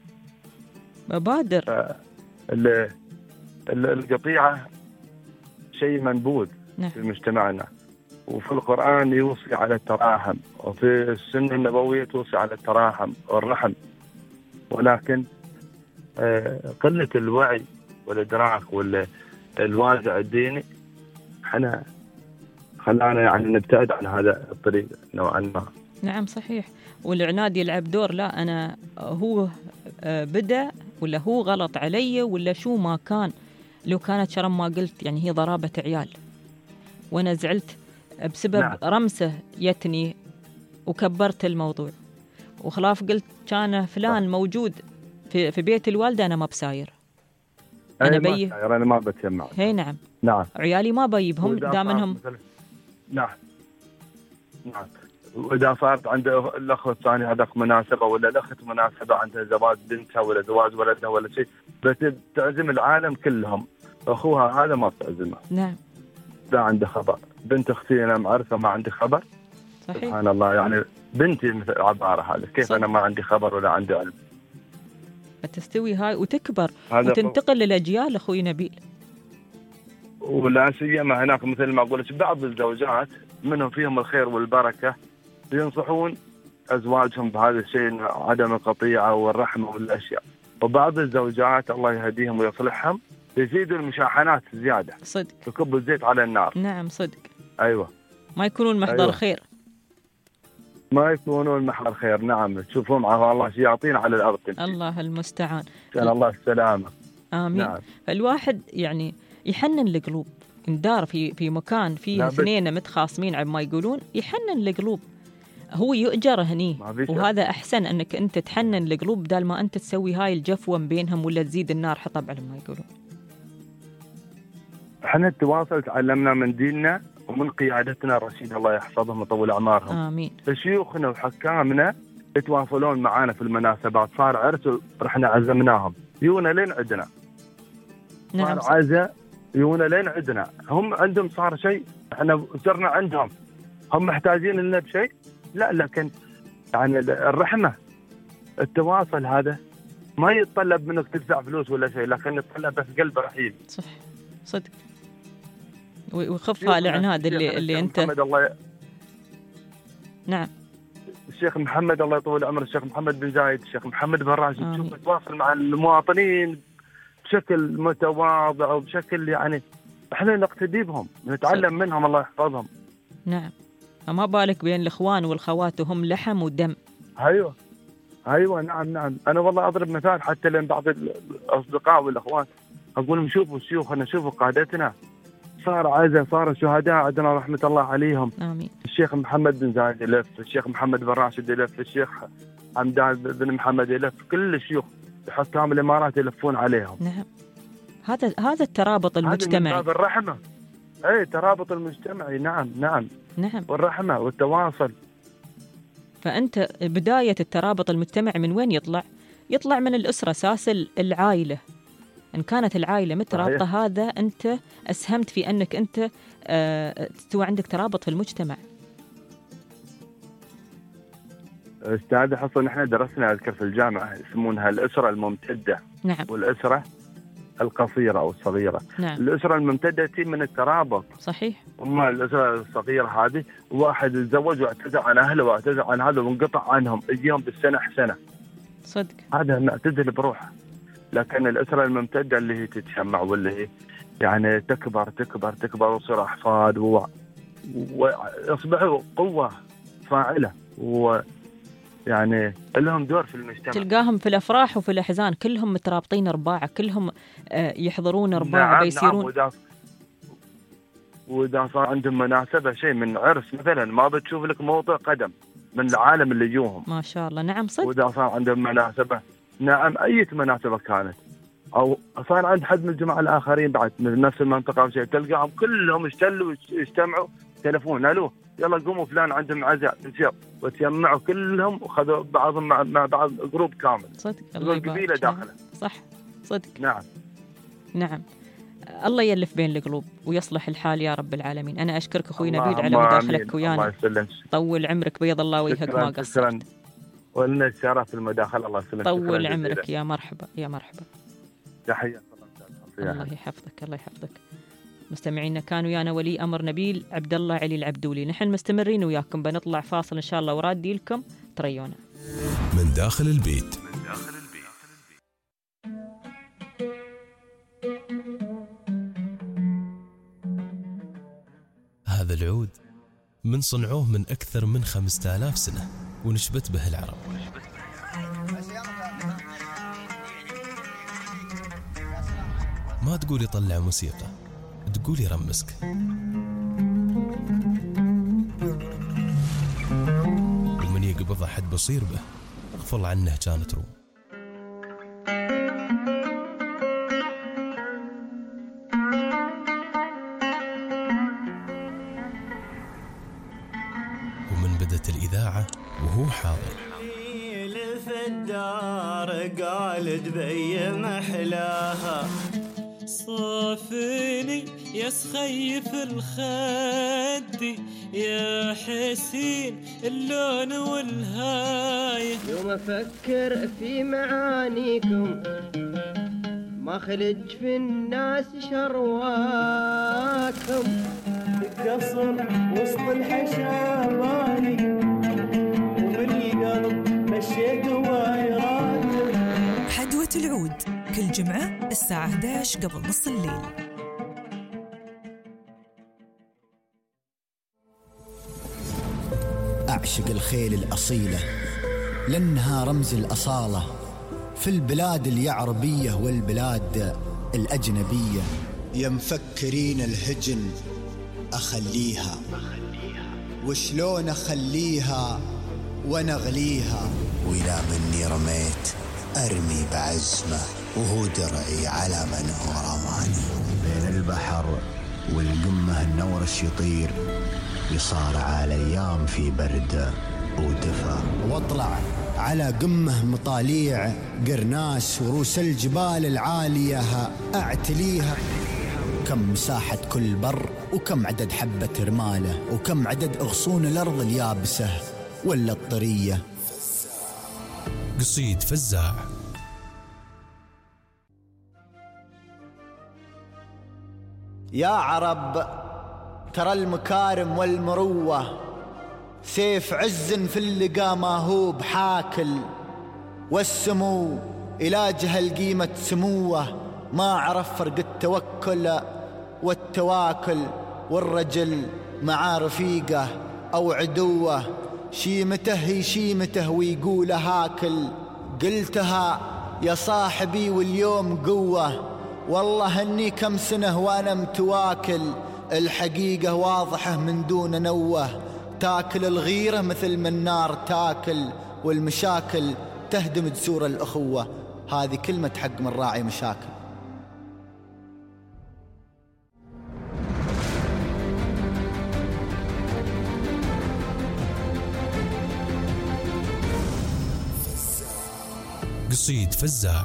مبادر. القطيعة شيء منبوذ. نعم. في مجتمعنا، وفي القرآن يوصي على التراحم، وفي السنة النبوية توصي على التراحم والرحم، ولكن قلة الوعي والإدراك والوازع الديني احنا خلانا يعني نبتعد عن هذا الطريق نوعا ما. نعم صحيح. والعناد يلعب دور. لا أنا هو بدأ ولا هو غلط علي ولا شو ما كان، لو كانت شرم ما قلت يعني هي ضرابة عيال وأنا زعلت بسبب نعم. رمسه يتني وكبرت الموضوع وخلاف قلت كان فلان صح. موجود في في بيت الوالدة أنا ما بساير، أنا بي أنا ما بتجمع. هي نعم. نعم. عيالي ما بيبهم دامنهم. نعم. نعم. وإذا صارت عند الأخ الثاني هذاك مناسبة ولا الأخت مناسبة عندها زواج بنتها ولا زواج ولدها ولا شيء، بس تعزم العالم كلهم، أخوها هذا ما بتعزمه. نعم. لا عنده خبر. بنت أختي أنا معرفة ما عندي خبر. صحيح. سبحان الله، يعني بنتي مثل عبارة هذا كيف صح. أنا ما عندي خبر ولا عندي علم. تستوي هاي وتكبر وتنتقل للأجيال أخوي نبيل. ولا سيما هناك مثل ما قلت بعض الزوجات منهم فيهم الخير والبركة ينصحون أزواجهم بهذا الشيء، عدم القطيعة والرحمة والأشياء، وبعض الزوجات الله يهديهم ويصلحهم يزيدوا المشاحنات زيادة. صدق. يكب الزيت على النار. نعم صدق. أيوة. ما يكونون محضر أيوة. خير. ما يكونون محضر خير. نعم. تشوفهم على الله شياطين على الأرض. الله المستعان. كان الله السلامة. آمين. نعم. فالواحد يعني يحنن القلوب، ندار في في مكان فيه اثنين متخاصمين عم ما يقولون يحنن القلوب، هو يؤجر هني، وهذا أحسن أنك أنت تحنن القلوب بدل ما أنت تسوي هاي الجفوة بينهم ولا تزيد النار حطب على ما يقولون. احنا التواصل تعلمنا من ديننا ومن قيادتنا الرشيدة الله يحفظهم ويطول أعمارهم. آمين. فشيوخنا وحكامنا يتواصلون معانا في المناسبات، صار عرس رحنا عزمناهم يونا لين عندنا. نعم. صار عزا يونا لين عندنا، هم عندهم صار شيء احنا صرنا عندهم، هم محتاجين لنا بشيء؟ لا، لكن يعني الرحمة التواصل هذا ما يتطلب منك تدفع فلوس ولا شيء، لكن يتطلب بس قلب رحيم. صح صدق، ويخفها العناد اللي اللي انت الله ي... نعم. الشيخ محمد الله يطول عمره، الشيخ محمد بن زايد، الشيخ محمد بن راشد، شوف يتواصل مع المواطنين بشكل متواضع وبشكل يعني احنا نقتدي بهم، نتعلم صح. منهم، الله يحفظهم. نعم، فما بالك بين الاخوان والخوات وهم لحم ودم. ايوه ايوه نعم نعم. انا والله اضرب مثال حتى لين بعض الاصدقاء والاخوان اقول لهم شوفوا شيوخنا، شوفوا قادتنا، صار عزة، صار شهداء عندنا رحمة الله عليهم. آمين. الشيخ محمد بن زايد يلف، الشيخ محمد بن راشد يلف، الشيخ حمدان بن محمد يلف، كل الشيوخ حكام الإمارات يلفون عليهم. نعم، هذا هذا الترابط المجتمعي. هذا الرحمة، اي ترابط المجتمعي. نعم نعم نعم، والرحمة والتواصل. فأنت بداية الترابط المجتمعي من وين يطلع؟ يطلع من الأسرة، أساس العائلة. إن كانت العائلة مترابطة هذا أنت أسهمت في أنك أنت أه تستوى عندك ترابط في المجتمع. أستاذ حصل نحن درسنا أذكر في الجامعة يسمونها الأسرة الممتدة. نعم. والأسرة القصيرة أو الصغيرة. نعم. الأسرة الممتدة تي من الترابط. صحيح. أما الأسرة الصغيرة هذه واحد يتزوج واعتذر عن أهله واعتذر عن هذا وانقطع عنهم، يجيهم بالسنة سنة. صدق. هذا معتزل بروحه. لكن الأسرة الممتدة اللي هي تتجمع واللي هي يعني تكبر تكبر تكبر وصير أحفاد ويصبحوا قوة فاعلة ويعني لهم دور في المجتمع. تلقاهم في الأفراح وفي الأحزان كلهم مترابطين أرباعة، كلهم يحضرون أرباعة. نعم بيصيرون. نعم. وإذا وإذا صار عندهم مناسبة شيء من عرس مثلا ما بتشوف لك موضع قدم من العالم اللي يجوهم. ما شاء الله. نعم صدق. وإذا صار عندهم مناسبة، نعم أي مناسبة كانت أو صار عند حد من الجماعة الآخرين بعد من نفس المنطقة أو شيء، تلقاهم كلهم اشتلوا يجتمعوا تلفون، ألو يلا قوموا فلان عندهم عزاء نسير، وتجمعوا كلهم وخذوا بعضهم مع, مع بعض جروب كامل. صدق. الله يبارك. قبيلة داخله. صح صدق. نعم نعم. الله يلف بين القلوب ويصلح الحال يا رب العالمين. أنا أشكرك أخوي نبيل على مداخلتك ويانا. الله يسلمك. طول عمرك، بيض الله وجهك، ما قصرت. ولنا الشرف في المداخلة. الله يسلمك. طول عمرك. يا مرحبا يا مرحبا. تحية. الله يحفظك الله يحفظك. مستمعينا كان ويانا ولي أمر نبيل عبد الله علي العبدولي. نحن مستمرين وياكم، بنطلع فاصل إن شاء الله ورادي لكم تريونا من داخل البيت. من داخل البيت. هذا العود من صنعوه من أكثر من خمسة آلاف سنة ونشبت به العرب. ما تقول يطلع موسيقى، تقول يرمسك. ومن يقبض أحد بصير به اغفل عنه كانت روم. ومن بدت الإذاعة وهو حاضر. في الدار قال دبي محلاها، صافني يا سخيف الخدي يا حسين اللون والهاية. يوم أفكر في معانيكم ما خلج في الناس شرواكم، قصر وسط الحشاباني ومن القلب مشيت وايرات. حدوة العود كل جمعة الساعة إحدى عشر قبل نص الليل. أعشق الخيل الأصيلة لأنها رمز الأصالة في البلاد اليعربية والبلاد الأجنبية. يا مفكرين الهجن أخليها، وشلون أخليها ونغليها، وإلى مني رميت أرمي بعزمه وهو درعي على من هو رماني. بين البحر والقمة النورش يطير، يصارع الأيام في برد ودفا، واطلع على قمة مطاليع قرناس وروس الجبال العالية أعتليها. وكم مساحة كل بر، وكم عدد حبة رماله، وكم عدد أغصون الأرض اليابسة ولا الطرية. قصيد فزاع. يا عرب ترى المكارم والمروة سيف عز في اللقا ما هو بحاكل، والسمو إلاجها القيمة سموه، ما عرف فرق التوكل والتواكل، والرجل مع رفيقه أو عدوه شيمته هي شيمته ويقول هاكل. قلتها يا صاحبي واليوم قوة، والله أني كم سنة وأنا متواكل، الحقيقة واضحة من دون نوه، تاكل الغيرة مثل من النار تاكل، والمشاكل تهدم جسور الأخوة. هذه كلمة حق من راعي مشاكل. قصيد فزاع.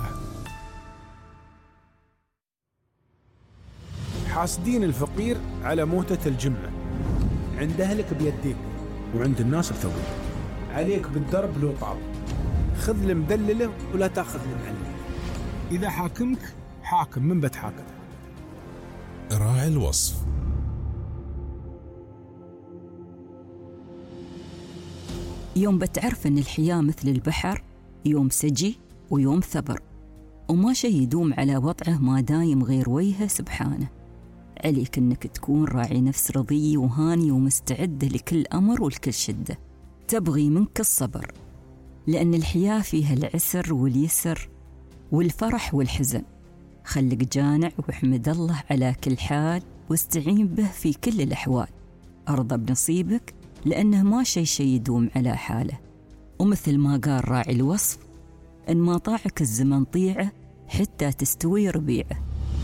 حاسدين الفقير على موتة الجمعة، عند أهلك بيديك وعند الناس بثوبك، عليك بالدرب لو طاب، خذ المدللة ولا تاخذ المعلمة، إذا حاكمك حاكم من بتحاكم. راعي الوصف. يوم بتعرف أن الحياة مثل البحر، يوم سجي ويوم ثبر، وما شي يدوم على وضعه ما دايم غير وجهه سبحانه. عليك أنك تكون راعي نفس رضي وهاني ومستعد لكل أمر ولكل شدة، تبغي منك الصبر، لأن الحياة فيها العسر واليسر والفرح والحزن. خلك جانع واحمد الله على كل حال، واستعين به في كل الأحوال. أرضى بنصيبك لأنه ما شي شي يدوم على حاله، ومثل ما قال راعي الوصف: إن ما طاعك الزمن طيعه حتى تستوي ربيعه.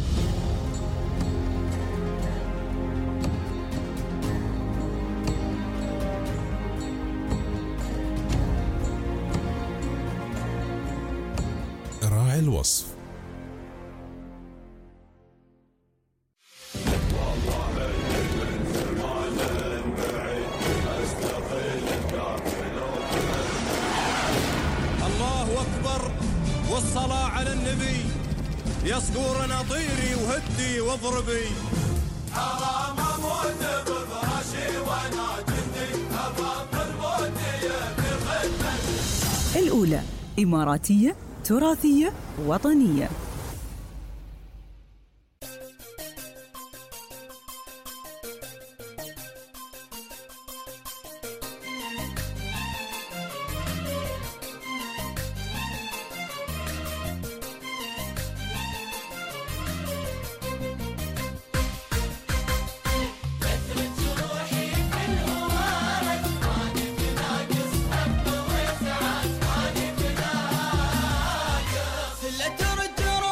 راعي الوصف. الله أكبر والصلاة على النبي، يا صقور طيري وهدي واضربي. حرام اموت بفراشي وانا جندي، ابطل موتي بخدمتي. الأولى إماراتية تراثية وطنية. لا ترد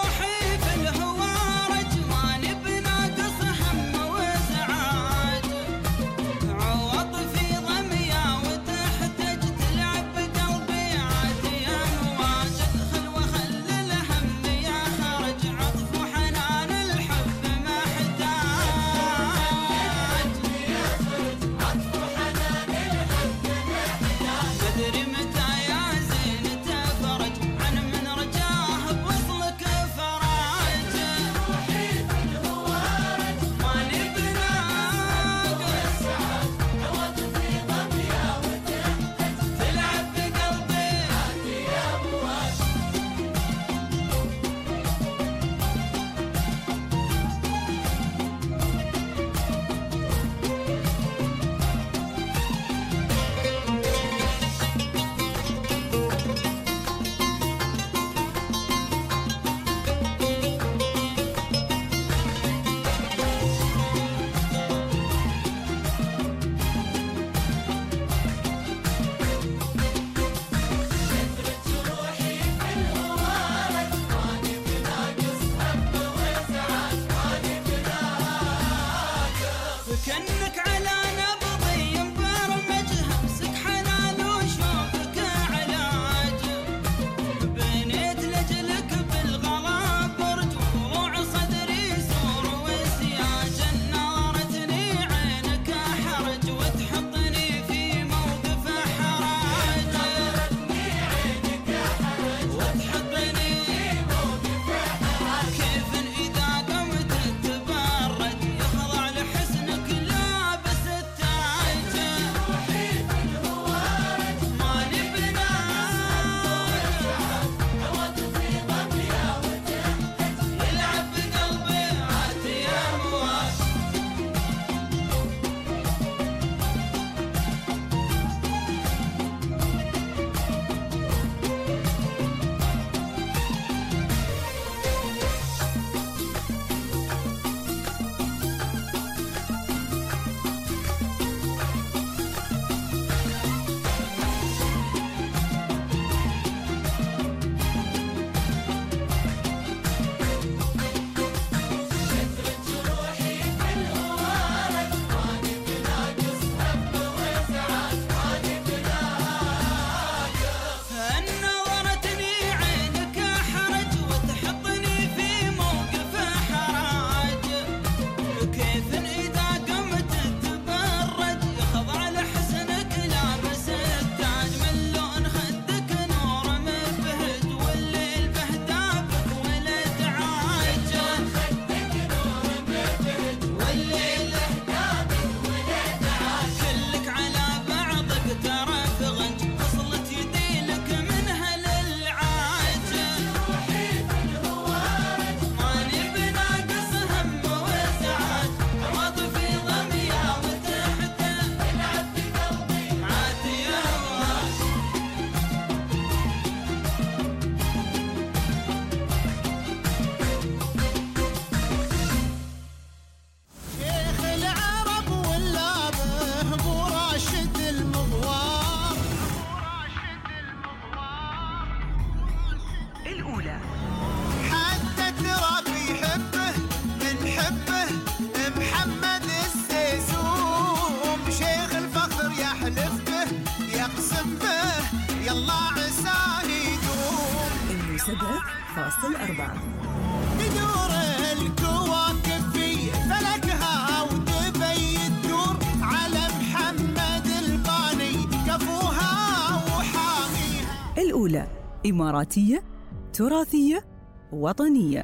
الأولى. حتى ترى بيحبه من حبه محمد السيسوم شيخ الفخر يحلف به يقسم به يلا عساه يدوم. سبعة فاصل أربعة تدور الكواكب في فلكها وتبي الدور على محمد الباني كفوها وحاميها. الأولى إماراتية تراثية وطنية.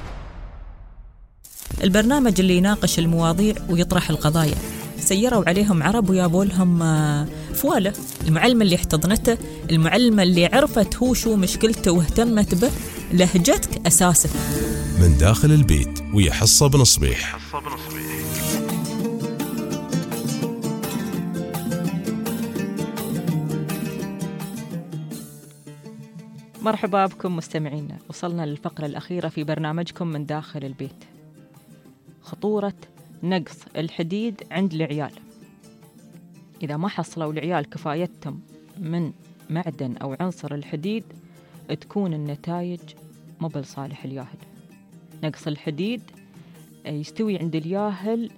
البرنامج اللي يناقش المواضيع ويطرح القضايا. سيروا عليهم عرب ويابوا لهم فوالة. المعلمة اللي احتضنته، المعلمة اللي عرفت هو شو مشكلته واهتمت به، لهجتك أساسك. من داخل البيت ويا حصة بن صبيح. مرحبا بكم مستمعينا، وصلنا للفقرة الأخيرة في برنامجكم من داخل البيت. خطورة نقص الحديد عند العيال. إذا ما حصلوا العيال كفايتهم من معدن أو عنصر الحديد تكون النتائج مو بالصالح الياهل. نقص الحديد يستوي عند الياهل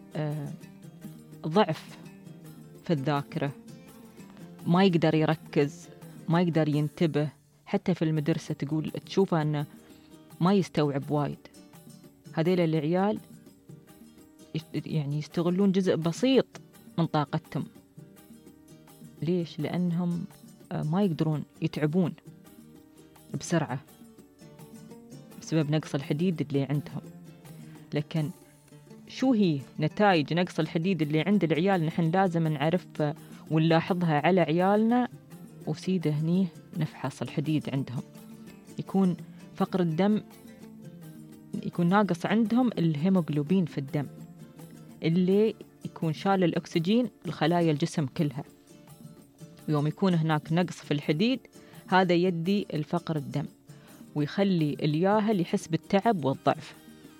ضعف في الذاكرة، ما يقدر يركز، ما يقدر ينتبه. حتى في المدرسة تقول تشوفه أنه ما يستوعب وايد. هذيل العيال يعني يستغلون جزء بسيط من طاقتهم. ليش؟ لأنهم ما يقدرون يتعبون بسرعة بسبب نقص الحديد اللي عندهم. لكن شو هي نتائج نقص الحديد اللي عند العيال؟ نحن لازم نعرفها ونلاحظها على عيالنا، وسيده هنيه نفحص الحديد عندهم. يكون فقر الدم، يكون ناقص عندهم الهيموغلوبين في الدم اللي يكون شال الأكسجين الخلايا الجسم كلها. ويوم يكون هناك نقص في الحديد هذا يدي الفقر الدم ويخلي الياهل يحس بالتعب والضعف.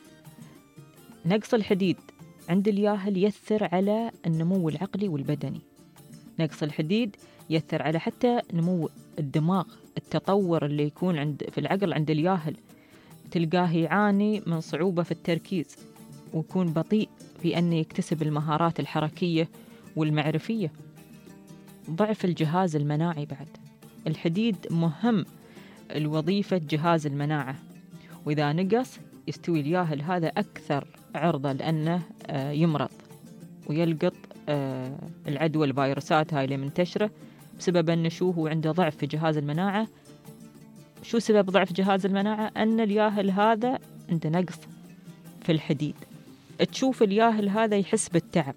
نقص الحديد عند الياهل يأثر على النمو العقلي والبدني. نقص الحديد يأثر على حتى نمو الدماغ، التطور اللي يكون عند في العقل عند الياهل. تلقاه يعاني من صعوبة في التركيز ويكون بطيء في أن يكتسب المهارات الحركية والمعرفية. ضعف الجهاز المناعي بعد. الحديد مهم الوظيفة جهاز المناعة، وإذا نقص يستوي الياهل هذا أكثر عرضة لأنه يمرض ويلقط العدوى الفيروسات هاي اللي منتشرة بسبب أنه شو هو عنده ضعف في جهاز المناعة. شو سبب ضعف جهاز المناعة؟ أن الياهل هذا عنده نقص في الحديد. تشوف الياهل هذا يحس بالتعب.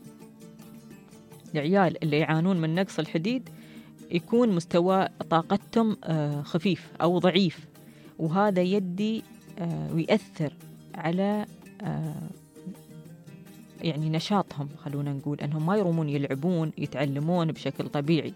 العيال اللي يعانون من نقص الحديد يكون مستوى طاقتهم خفيف أو ضعيف، وهذا يدي ويأثر على يعني نشاطهم. خلونا نقول أنهم ما يرومون يلعبون يتعلمون بشكل طبيعي.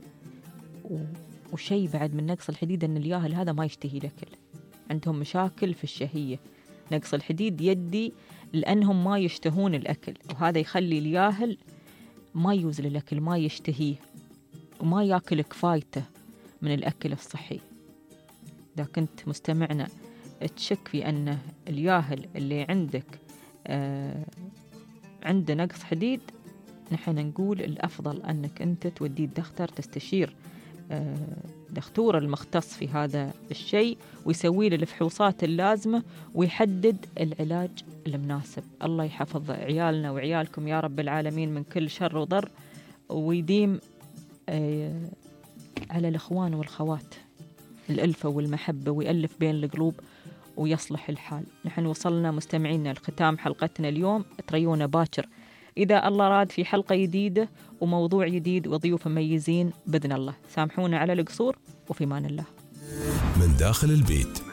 وشيء بعد من نقص الحديد أن الياهل هذا ما يشتهي الأكل، عندهم مشاكل في الشهية. نقص الحديد يدي لأنهم ما يشتهون الأكل، وهذا يخلي الياهل ما يوزل الأكل، ما يشتهيه وما يأكل كفايته من الأكل الصحي. إذا كنت مستمعنا تشك في أن الياهل اللي عندك آه عنده نقص حديد، نحن نقول الأفضل أنك أنت توديه الدكتور، تستشير آه دكتور المختص في هذا الشيء ويسوي له الفحوصات اللازمة ويحدد العلاج المناسب. الله يحفظ عيالنا وعيالكم يا رب العالمين من كل شر وضر، ويديم آه على الإخوان والخوات الألفة والمحبة ويألف بين القلوب ويصلح الحال. نحن وصلنا مستمعينا لختام حلقتنا اليوم. تريونا باكر إذا الله راد في حلقة جديدة وموضوع جديد وضيوف مميزين بإذن الله. سامحونا على القصور، وفي مان الله. من داخل البيت.